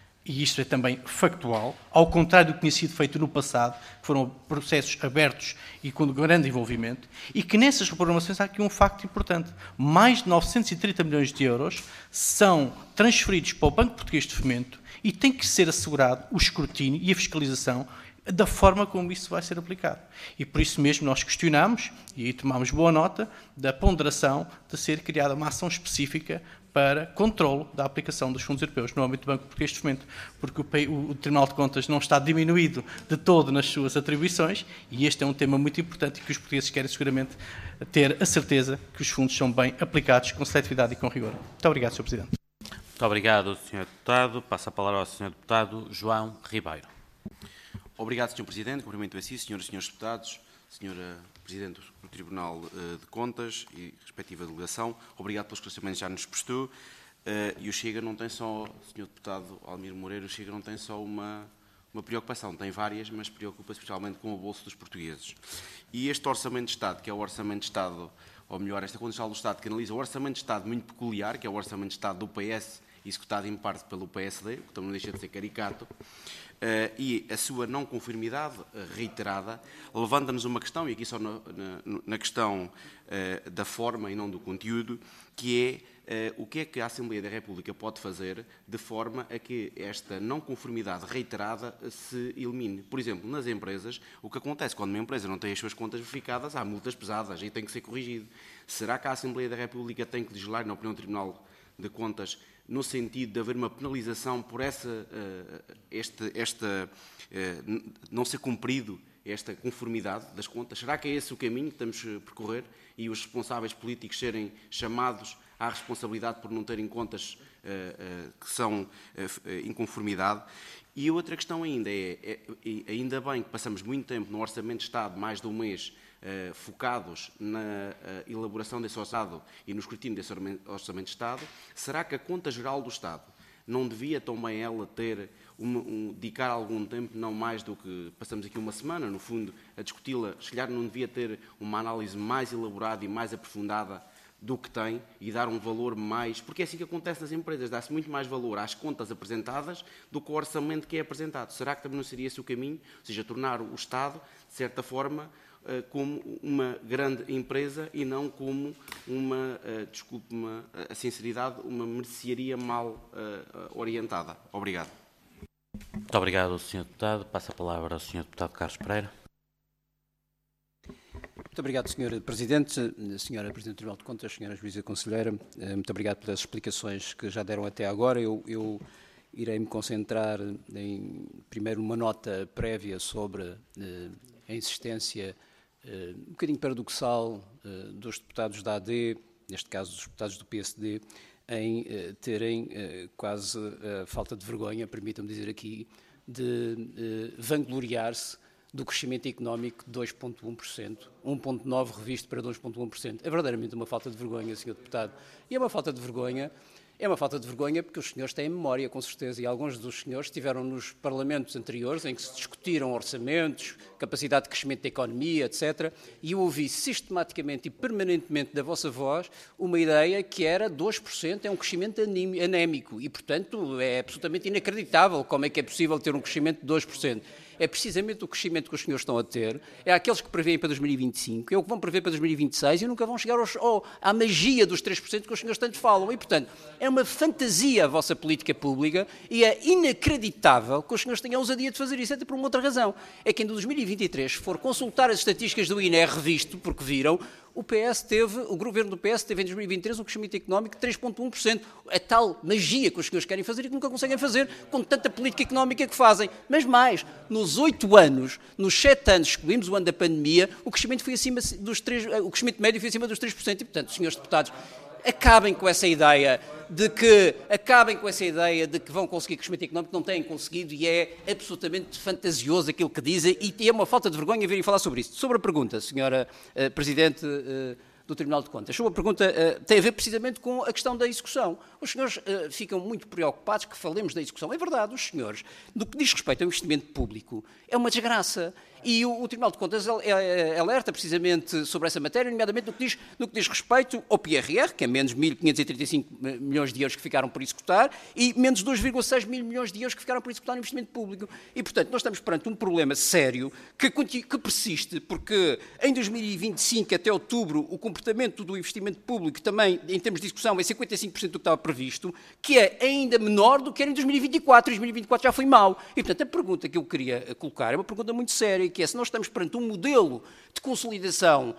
E isto é também factual, ao contrário do que tinha sido feito no passado, que foram processos abertos e com grande envolvimento, e que nessas reprogramações há aqui um facto importante. Mais de 930 milhões de euros são transferidos para o Banco Português de Fomento e tem que ser assegurado o escrutínio e a fiscalização da forma como isso vai ser aplicado. E por isso mesmo nós questionamos, e aí tomamos boa nota, da ponderação de ser criada uma ação específica para controlo da aplicação dos fundos europeus no âmbito do Banco Português de Fomento, porque o Tribunal de Contas não está diminuído de todo nas suas atribuições e este é um tema muito importante e que os portugueses querem seguramente ter a certeza que os fundos são bem aplicados com seletividade e com rigor. Muito obrigado, Sr. Presidente. Muito obrigado, Sr. Deputado. Passo a palavra ao Sr. Deputado João Ribeiro. Obrigado, Sr. Presidente. Cumprimento a si, senhoras e senhores deputados, Sra. Presidente do Tribunal de Contas e respectiva delegação. Obrigado pelos esclarecimentos que já nos prestou. E o Chega não tem só, Sr. Deputado Almir Moreira, o Chega não tem só uma preocupação, tem várias, mas preocupa-se especialmente com o bolso dos portugueses. E este Orçamento de Estado, que é o Orçamento de Estado, ou melhor, esta Conta Geral do Estado, que analisa o Orçamento de Estado muito peculiar, que é o Orçamento de Estado do PS, executado em parte pelo PSD, que também não deixa de ser caricato, e a sua não conformidade reiterada levanta-nos uma questão, e aqui só na questão da forma e não do conteúdo, que é o que é que a Assembleia da República pode fazer de forma a que esta não conformidade reiterada se elimine. Por exemplo, nas empresas, o que acontece quando uma empresa não tem as suas contas verificadas, há multas pesadas e tem que ser corrigido. Será que a Assembleia da República tem que legislar, na opinião do Tribunal de Contas, no sentido de haver uma penalização por não ser cumprido esta conformidade das contas? Será que é esse o caminho que temos a percorrer e os responsáveis políticos serem chamados à responsabilidade por não terem contas que são em conformidade? E outra questão ainda ainda bem que passamos muito tempo no Orçamento de Estado, mais de um mês, focados na elaboração desse orçado e no escrutínio desse Orçamento de Estado, será que a Conta Geral do Estado não devia também ela ter, dedicar algum tempo, não mais do que passamos aqui uma semana, no fundo, a discuti-la, se calhar não devia ter uma análise mais elaborada e mais aprofundada do que tem e dar um valor mais... Porque é assim que acontece nas empresas, dá-se muito mais valor às contas apresentadas do que ao orçamento que é apresentado. Será que também não seria esse o caminho? Ou seja, tornar o Estado, de certa forma, como uma grande empresa e não como uma, desculpe-me a sinceridade, uma mercearia mal orientada. Obrigado. Muito obrigado, Sr. Deputado. Passa a palavra ao Sr. Deputado Carlos Pereira. Muito obrigado, Sr. Presidente, Sra. Presidente do Tribunal de Contas, Sra. Juíza Conselheira. Muito obrigado pelas explicações que já deram até agora. Eu irei me concentrar em, primeiro, uma nota prévia sobre a insistência um bocadinho paradoxal dos deputados da AD, neste caso dos deputados do PSD, em terem quase falta de vergonha, permitam-me dizer aqui, de vangloriar-se do crescimento económico de 2,1%, 1,9% revisto para 2,1%. É verdadeiramente uma falta de vergonha, Sr. Deputado. E é uma falta de vergonha porque os senhores têm memória, com certeza, e alguns dos senhores estiveram nos parlamentos anteriores em que se discutiram orçamentos, capacidade de crescimento da economia, etc. E eu ouvi sistematicamente e permanentemente da vossa voz uma ideia que era 2%, é um crescimento anémico e, portanto, é absolutamente inacreditável como é que é possível ter um crescimento de 2%. É precisamente o crescimento que os senhores estão a ter, é aqueles que prevêem para 2025, é o que vão prever para 2026 e nunca vão chegar à magia dos 3% que os senhores tanto falam. E, portanto, é uma fantasia a vossa política pública e é inacreditável que os senhores tenham a ousadia de fazer isso, até por uma outra razão. É que em 2023, se for consultar as estatísticas do INE revisto, porque viram, o governo do PS teve em 2023 um crescimento económico de 3,1%. A tal magia que os senhores querem fazer e que nunca conseguem fazer com tanta política económica que fazem. Mas mais, nos 8 anos, nos 7 anos, excluímos o ano da pandemia, o crescimento médio foi acima dos 3%. E, portanto, senhores deputados, acabem com essa ideia de que vão conseguir crescimento económico, não têm conseguido e é absolutamente fantasioso aquilo que dizem e é uma falta de vergonha virem falar sobre isso. Sobre a pergunta, Sra. Presidente do Tribunal de Contas, sobre a pergunta tem a ver precisamente com a questão da execução. Os senhores ficam muito preocupados que falemos da execução. É verdade, os senhores, no que diz respeito ao investimento público, é uma desgraça. E o Tribunal de Contas alerta precisamente sobre essa matéria, nomeadamente no que diz respeito ao PRR, que é menos 1.535 milhões de euros que ficaram por executar, e menos 2,6 mil milhões de euros que ficaram por executar no investimento público. E, portanto, nós estamos perante um problema sério que persiste, porque em 2025, até outubro, o comportamento do investimento público também, em termos de execução, é 55% do que estava previsto, que é ainda menor do que era em 2024. Em 2024 já foi mau. E, portanto, a pergunta que eu queria colocar é uma pergunta muito séria, que é se nós estamos perante um modelo de consolidação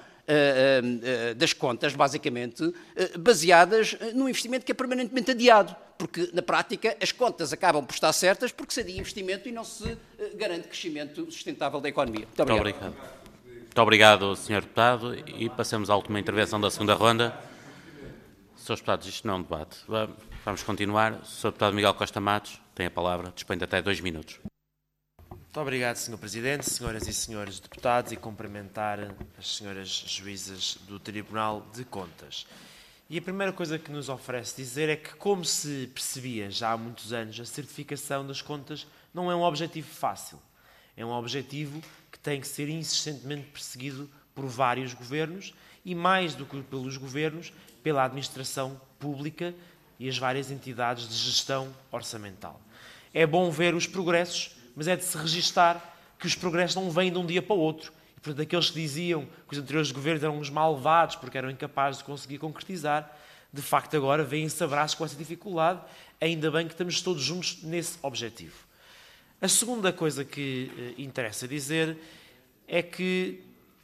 das contas, basicamente, baseadas num investimento que é permanentemente adiado, porque, na prática, as contas acabam por estar certas porque se adia investimento e não se garante crescimento sustentável da economia. Muito obrigado. Muito obrigado, Sr. Deputado. E passamos à última intervenção da segunda ronda. Srs. Deputados, isto não é um debate. Vamos continuar. Sr. Deputado Miguel Costa Matos tem a palavra. Dispõe de até 2 minutos. Muito obrigado, Sr. Presidente, senhoras e senhores deputados, e cumprimentar as senhoras juízas do Tribunal de Contas. E a primeira coisa que nos oferece dizer é que, como se percebia já há muitos anos, a certificação das contas não é um objetivo fácil. É um objetivo que tem que ser insistentemente perseguido por vários governos e, mais do que pelos governos, pela administração pública e as várias entidades de gestão orçamental. É bom ver os progressos, mas é de se registar que os progressos não vêm de um dia para o outro. E, portanto, aqueles que diziam que os anteriores governos eram uns malvados porque eram incapazes de conseguir concretizar, de facto agora vêm-se abraços com essa dificuldade, ainda bem que estamos todos juntos nesse objetivo. A segunda coisa que interessa dizer é que,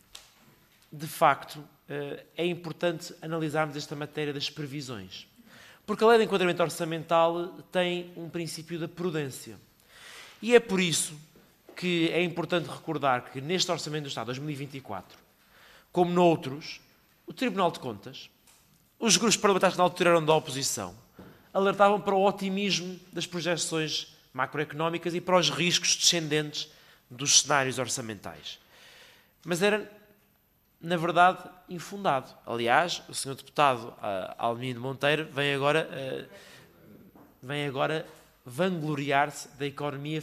de facto, é importante analisarmos esta matéria das previsões. Porque a Lei de Enquadramento Orçamental tem um princípio da prudência. E é por isso que é importante recordar que neste Orçamento do Estado 2024, como noutros, o Tribunal de Contas, os grupos parlamentares que na altura eram da oposição, alertavam para o otimismo das projeções macroeconómicas e para os riscos descendentes dos cenários orçamentais. Mas era, na verdade, infundado. Aliás, o Sr. Deputado Almino Monteiro vem agora vangloriar-se da economia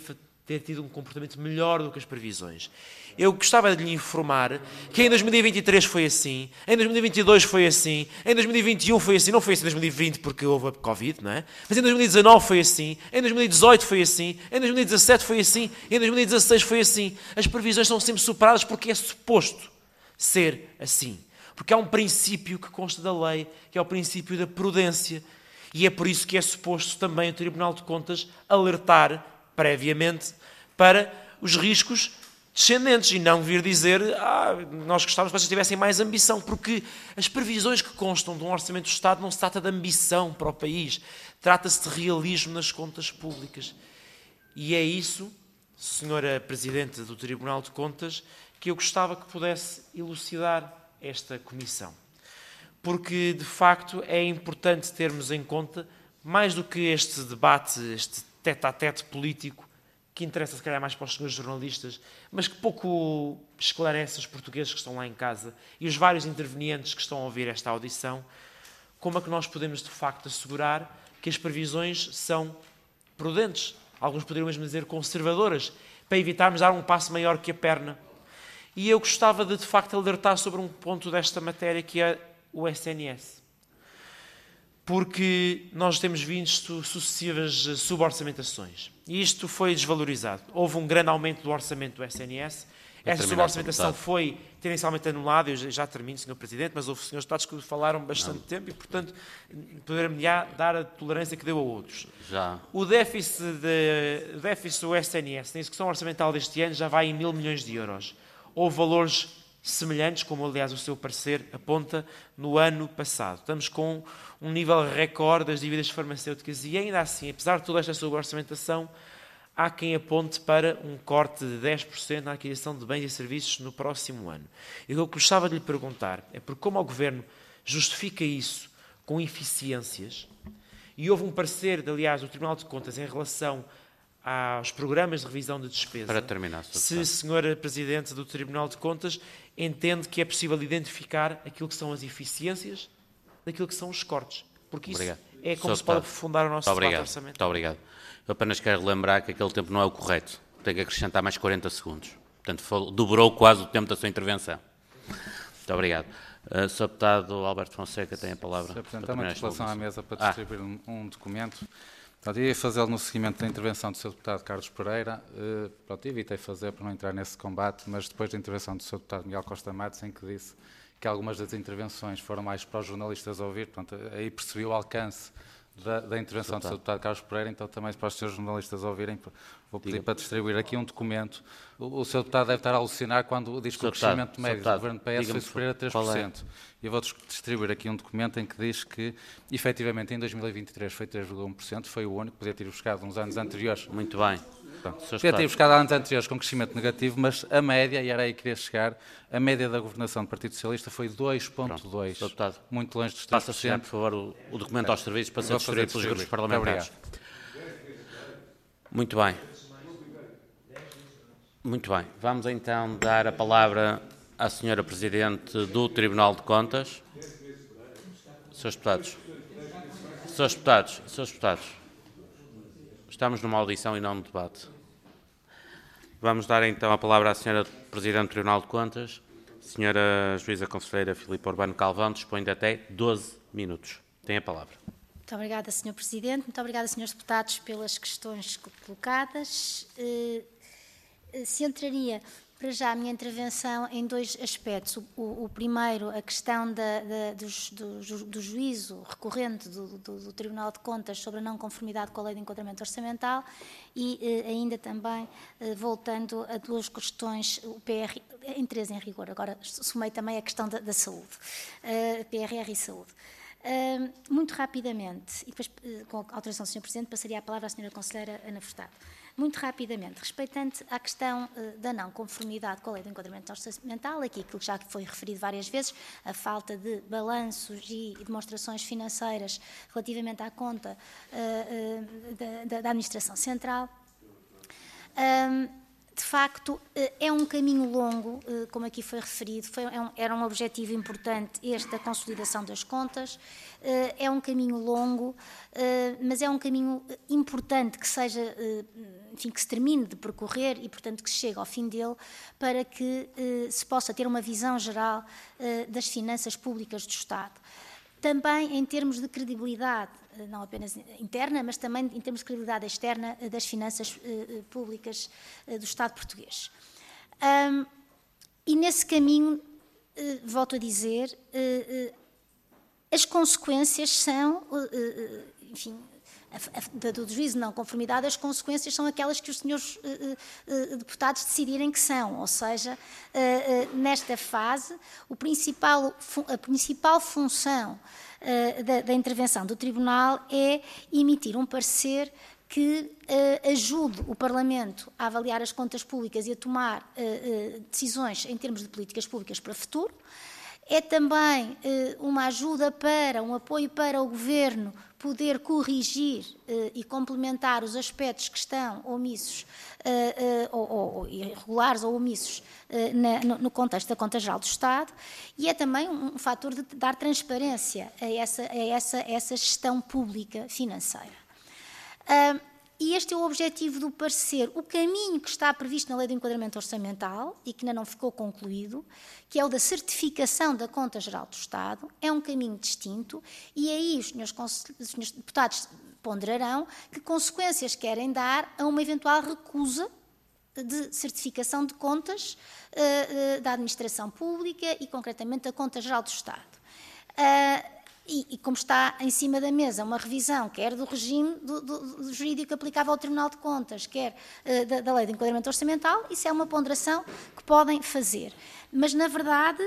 ter tido um comportamento melhor do que as previsões. Eu gostava de lhe informar que em 2023 foi assim, em 2022 foi assim, em 2021 foi assim, não foi assim em 2020 porque houve a Covid, não é? Mas em 2019 foi assim, em 2018 foi assim, em 2017 foi assim, em 2016 foi assim. As previsões são sempre superadas porque é suposto ser assim. Porque há um princípio que consta da lei, que é o princípio da prudência. E é por isso que é suposto também o Tribunal de Contas alertar previamente para os riscos descendentes e não vir dizer nós gostávamos que vocês tivessem mais ambição, porque as previsões que constam de um orçamento do Estado não se trata de ambição para o país, trata-se de realismo nas contas públicas. E é isso, Senhora Presidente do Tribunal de Contas, que eu gostava que pudesse elucidar esta comissão. Porque, de facto, é importante termos em conta, mais do que este debate, este tete-a-tete político, que interessa se calhar mais para os senhores jornalistas, mas que pouco esclarece os portugueses que estão lá em casa e os vários intervenientes que estão a ouvir esta audição, como é que nós podemos, de facto, assegurar que as previsões são prudentes, alguns poderiam mesmo dizer conservadoras, para evitarmos dar um passo maior que a perna. E eu gostava de facto, alertar sobre um ponto desta matéria, que é o SNS. Porque nós temos visto sucessivas suborçamentações. E isto foi desvalorizado. Houve um grande aumento do orçamento do SNS. Essa suborçamentação foi tendencialmente anulada. Eu já termino, Sr. Presidente, mas houve senhores deputados que falaram bastante tempo e, portanto, poder-me dar a tolerância que deu a outros. O déficit do SNS na execução orçamental deste ano já vai em 1.000 milhões de euros. Houve valores semelhantes, como aliás o seu parecer aponta, no ano passado. Estamos com um nível recorde das dívidas farmacêuticas e ainda assim, apesar de toda esta suborçamentação, há quem aponte para um corte de 10% na aquisição de bens e serviços no próximo ano. E o que eu gostava de lhe perguntar é porque como o Governo justifica isso com eficiências, e houve um parecer, aliás, do Tribunal de Contas em relação aos programas de revisão de despesa. Para terminar, se a Senhora Presidente do Tribunal de Contas entende que é possível identificar aquilo que são as eficiências daquilo que são os cortes. Porque isso é como se pode aprofundar o nosso debate orçamental. Muito obrigado. Eu apenas quero lembrar que aquele tempo não é o correto. Tem que acrescentar mais 40 segundos. Portanto, dobrou quase o tempo da sua intervenção. Muito obrigado. Sr. Deputado Alberto Fonseca tem a palavra. Sr. Presidente, há uma interpelação à mesa para distribuir um documento. Portanto, eu ia fazê-lo no seguimento da intervenção do Sr. Deputado Carlos Pereira. Evitei fazer para não entrar nesse combate, mas depois da intervenção do Sr. Deputado Miguel Costa Matos, em que disse que algumas das intervenções foram mais para os jornalistas ouvir, portanto, aí percebi o alcance da intervenção do Sr. Deputado Carlos Pereira, então também para os senhores jornalistas ouvirem, vou pedir para distribuir aqui um documento. O Sr. Deputado deve estar a alucinar quando diz que o crescimento médio do Governo PS foi superior a 3%. E eu vou distribuir aqui um documento em que diz que, efetivamente, em 2023 foi 3,1%, foi o único, podia ter buscado nos anos anteriores. Muito bem. Podia ter buscado anos anteriores com crescimento negativo, mas a média, e era aí que queria chegar, a média da governação do Partido Socialista foi 2,2%. Muito longe dos 3%. Passa a chegar, por favor, o documento aos serviços para ser distribuído pelos grupos parlamentares. Muito bem. Muito bem. Vamos então dar a palavra à Senhora Presidente do Tribunal de Contas. Senhores Deputados. Senhores Deputados. Senhores Deputados. Estamos numa audição e não num debate. Vamos dar então a palavra à Senhora Presidente do Tribunal de Contas. Senhora Juíza Conselheira Filipe Urbano Calvão dispõe de até 12 minutos. Tem a palavra. Muito obrigada, Sr. Presidente. Muito obrigada, Srs. Deputados, pelas questões colocadas. Centraria para já a minha intervenção em dois aspectos. O primeiro, a questão do juízo recorrente do Tribunal de Contas sobre a não conformidade com a Lei de Enquadramento Orçamental e ainda também, voltando a duas questões, o PR, em três em rigor, agora somei também a questão da saúde, PRR e saúde. Muito rapidamente, e depois, com a autorização do Sr. Presidente, passaria a palavra à Sra. Conselheira Ana Furtado. Muito rapidamente, respeitante à questão da não conformidade com a Lei de Enquadramento Orçamental, aquilo que já foi referido várias vezes, a falta de balanços e demonstrações financeiras relativamente à conta da Administração Central. De facto, é um caminho longo, como aqui foi referido, era um objetivo importante este, a consolidação das contas, é um caminho longo, mas é um caminho importante que seja, enfim, que se termine de percorrer e, portanto, que se chegue ao fim dele para que se possa ter uma visão geral das finanças públicas do Estado. Também em termos de credibilidade, não apenas interna, mas também em termos de credibilidade externa das finanças públicas do Estado português. E nesse caminho, volto a dizer, as consequências são, enfim, do juízo de não conformidade, as consequências são aquelas que os senhores deputados decidirem que são, ou seja, nesta fase, a principal função da intervenção do Tribunal é emitir um parecer que ajude o Parlamento a avaliar as contas públicas e a tomar decisões em termos de políticas públicas para o futuro. É também uma ajuda um apoio para o Governo poder corrigir e complementar os aspectos que estão omissos, ou irregulares ou omissos no contexto da Conta Geral do Estado, e é também um fator de dar transparência a essa gestão pública financeira. E este é o objetivo do parecer. O caminho que está previsto na Lei do Enquadramento Orçamental e que ainda não ficou concluído, que é o da certificação da Conta Geral do Estado, é um caminho distinto e aí os senhores deputados ponderarão que consequências querem dar a uma eventual recusa de certificação de contas da administração pública e, concretamente, da Conta Geral do Estado. E como está em cima da mesa uma revisão, quer do regime do jurídico aplicável ao Tribunal de Contas, quer da Lei de Enquadramento Orçamental, isso é uma ponderação que podem fazer. Mas, na verdade,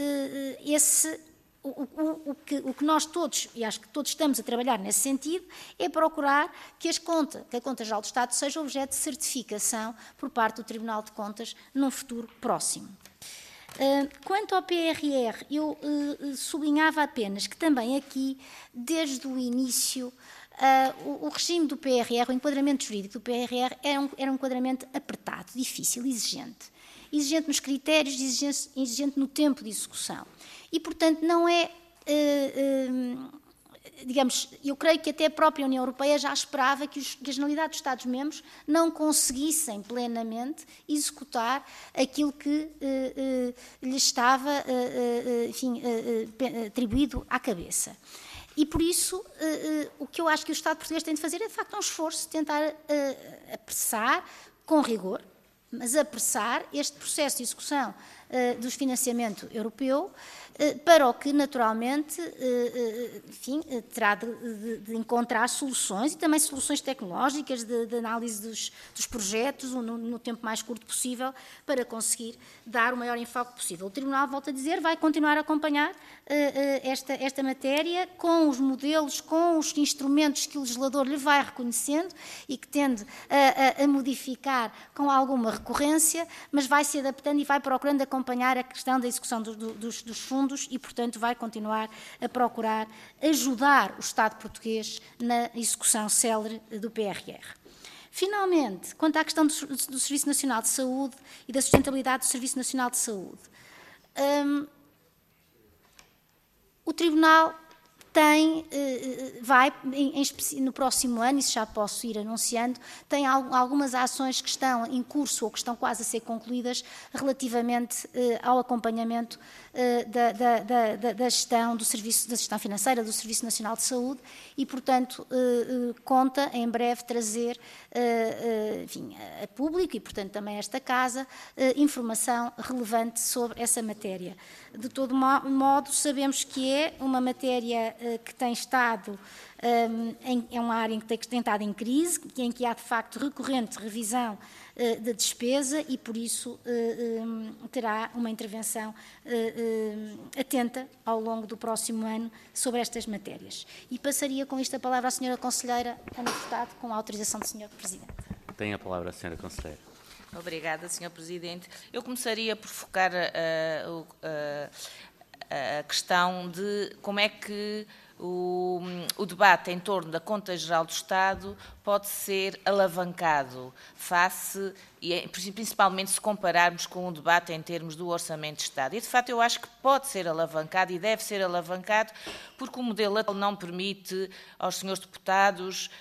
o que nós todos, e acho que todos estamos a trabalhar nesse sentido, é procurar que a Conta Geral do Estado seja objeto de certificação por parte do Tribunal de Contas num futuro próximo. Quanto ao PRR, eu sublinhava apenas que também aqui, desde o início, o regime do PRR, o enquadramento jurídico do PRR era um enquadramento apertado, difícil, exigente. Exigente nos critérios, exigente no tempo de execução. E, portanto, não é... digamos, eu creio que até a própria União Europeia já esperava que a Generalidade dos Estados-membros não conseguissem plenamente executar aquilo que lhe estava, enfim, atribuído à cabeça. E, por isso, o que eu acho que o Estado português tem de fazer é, de facto, um esforço de tentar apressar, com rigor, mas apressar este processo de execução do financiamento europeu, para o que, naturalmente, enfim, terá de encontrar soluções, e também soluções tecnológicas de análise dos projetos no tempo mais curto possível, para conseguir dar o maior enfoque possível. O Tribunal, volto a dizer, vai continuar a acompanhar esta matéria com os modelos, com os instrumentos que o legislador lhe vai reconhecendo e que tende a modificar com alguma recorrência, mas vai se adaptando e vai procurando acompanhar a questão da execução dos fundos e, portanto, vai continuar a procurar ajudar o Estado português na execução célere do PRR. Finalmente, quanto à questão do Serviço Nacional de Saúde e da sustentabilidade do Serviço Nacional de Saúde, o Tribunal vai, no próximo ano, isso já posso ir anunciando, tem algumas ações que estão em curso ou que estão quase a ser concluídas relativamente ao acompanhamento da gestão do serviço, da gestão financeira do Serviço Nacional de Saúde e, portanto, conta em breve trazer, enfim, a público e, portanto, também a esta Casa, informação relevante sobre essa matéria. De todo modo, sabemos que é uma matéria que tem estado, é uma área em que tem estado em crise, em que há, de facto, recorrente revisão da despesa e, por isso, terá uma intervenção atenta ao longo do próximo ano sobre estas matérias. E passaria com isto a palavra à Sra. Conselheira Ana Furtado, com a autorização do Sr. Presidente. Tem a palavra a Sra. Conselheira. Obrigada, Sr. Presidente. Eu começaria por focar a questão de como é que o debate em torno da Conta Geral do Estado pode ser alavancado face, e principalmente se compararmos com o debate em termos do Orçamento de Estado. E, de facto, eu acho que pode ser alavancado e deve ser alavancado porque o modelo atual não permite aos senhores deputados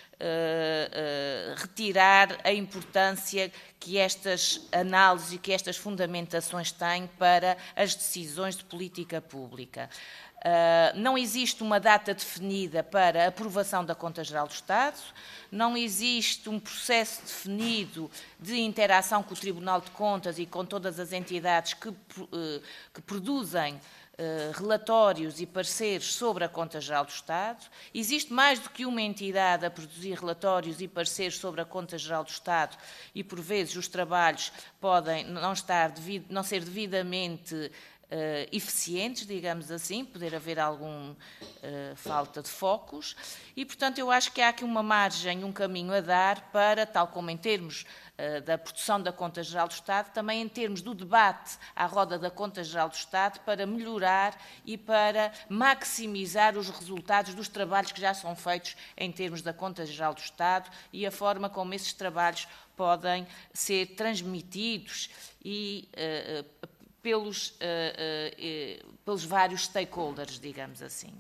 retirar a importância que estas análises e que estas fundamentações têm para as decisões de política pública. Não existe uma data definida para a aprovação da Conta Geral do Estado, não existe um processo definido de interação com o Tribunal de Contas e com todas as entidades que produzem relatórios e pareceres sobre a Conta Geral do Estado. Existe mais do que uma entidade a produzir relatórios e pareceres sobre a Conta Geral do Estado e, por vezes, os trabalhos podem não ser devidamente eficientes, digamos assim, poder haver alguma falta de focos e, portanto, eu acho que há aqui uma margem, um caminho a dar para, tal como em termos da produção da Conta Geral do Estado, também em termos do debate à roda da Conta Geral do Estado, para melhorar e para maximizar os resultados dos trabalhos que já são feitos em termos da Conta Geral do Estado e a forma como esses trabalhos podem ser transmitidos e pelos vários stakeholders, digamos assim.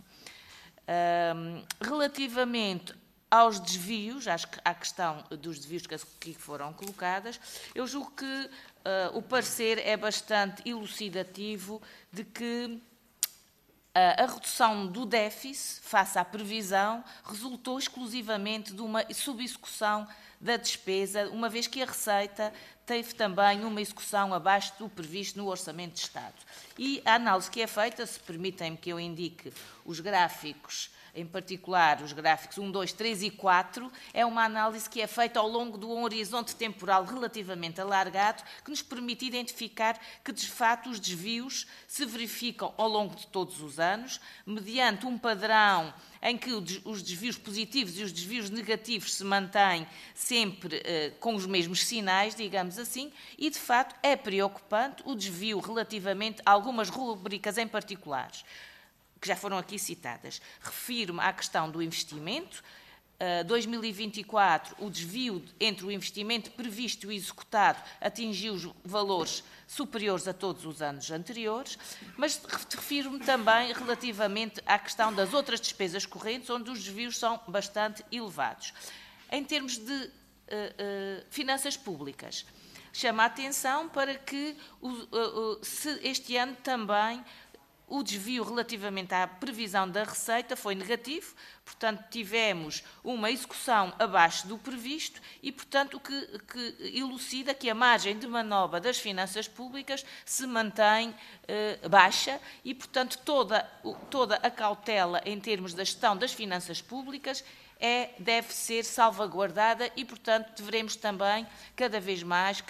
Relativamente aos desvios, à questão dos desvios que aqui foram colocadas, eu julgo que o parecer é bastante elucidativo de que a redução do déficit, face à previsão, resultou exclusivamente de uma subexecução da despesa, uma vez que a receita teve também uma execução abaixo do previsto no Orçamento de Estado. E a análise que é feita, se permitem-me que eu indique os gráficos, em particular os gráficos 1, 2, 3 e 4, é uma análise que é feita ao longo de um horizonte temporal relativamente alargado, que nos permite identificar que, de facto, os desvios se verificam ao longo de todos os anos, mediante um padrão em que os desvios positivos e os desvios negativos se mantêm sempre com os mesmos sinais, digamos assim, e, de facto, é preocupante o desvio relativamente a algumas rubricas em particulares, que já foram aqui citadas. Refiro-me à questão do investimento. 2024, o desvio entre o investimento previsto e executado atingiu os valores superiores a todos os anos anteriores, mas refiro-me também relativamente à questão das outras despesas correntes, onde os desvios são bastante elevados. Em termos de finanças públicas, chama a atenção para que este ano também o desvio relativamente à previsão da receita foi negativo, portanto, tivemos uma execução abaixo do previsto e, portanto, o que elucida que a margem de manobra das finanças públicas se mantém baixa e, portanto, toda a cautela em termos da gestão das finanças públicas deve ser salvaguardada e, portanto, devemos também, cada vez mais,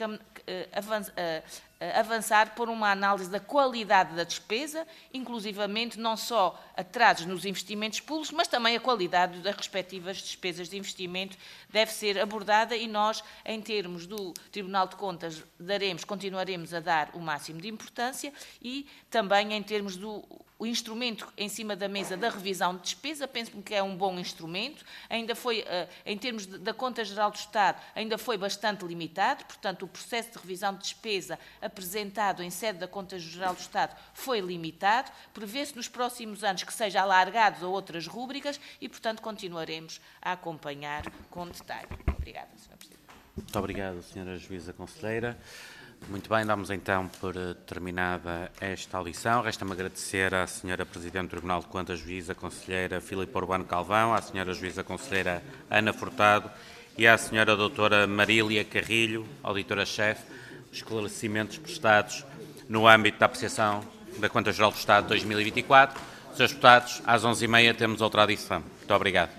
avançar por uma análise da qualidade da despesa, inclusivamente não só atrasos nos investimentos públicos, mas também a qualidade das respectivas despesas de investimento deve ser abordada e nós, em termos do Tribunal de Contas, continuaremos a dar o máximo de importância e também em termos do instrumento em cima da mesa da revisão de despesa, penso-me que é um bom instrumento, ainda foi, em termos da Conta Geral do Estado, ainda foi bastante limitado, portanto, o processo de revisão de despesa apresentado em sede da Conta Geral do Estado foi limitado, prevê-se nos próximos anos que seja alargado a outras rúbricas e, portanto, continuaremos a acompanhar com detalhe. Obrigada, Sr. Presidente. Muito obrigado, Sra. Juíza Conselheira. Muito bem, damos então por terminada esta audição. Resta-me agradecer à Sra. Presidente do Tribunal de Contas, Juíza Conselheira Filipe Urbano Calvão, à Sra. Juíza Conselheira Ana Furtado e à Sra. Doutora Marília Carrilho, Auditora-Chefe, esclarecimentos prestados no âmbito da apreciação da Conta Geral do Estado de 2024. Srs. Deputados, às 11h30 temos outra audição. Muito obrigado.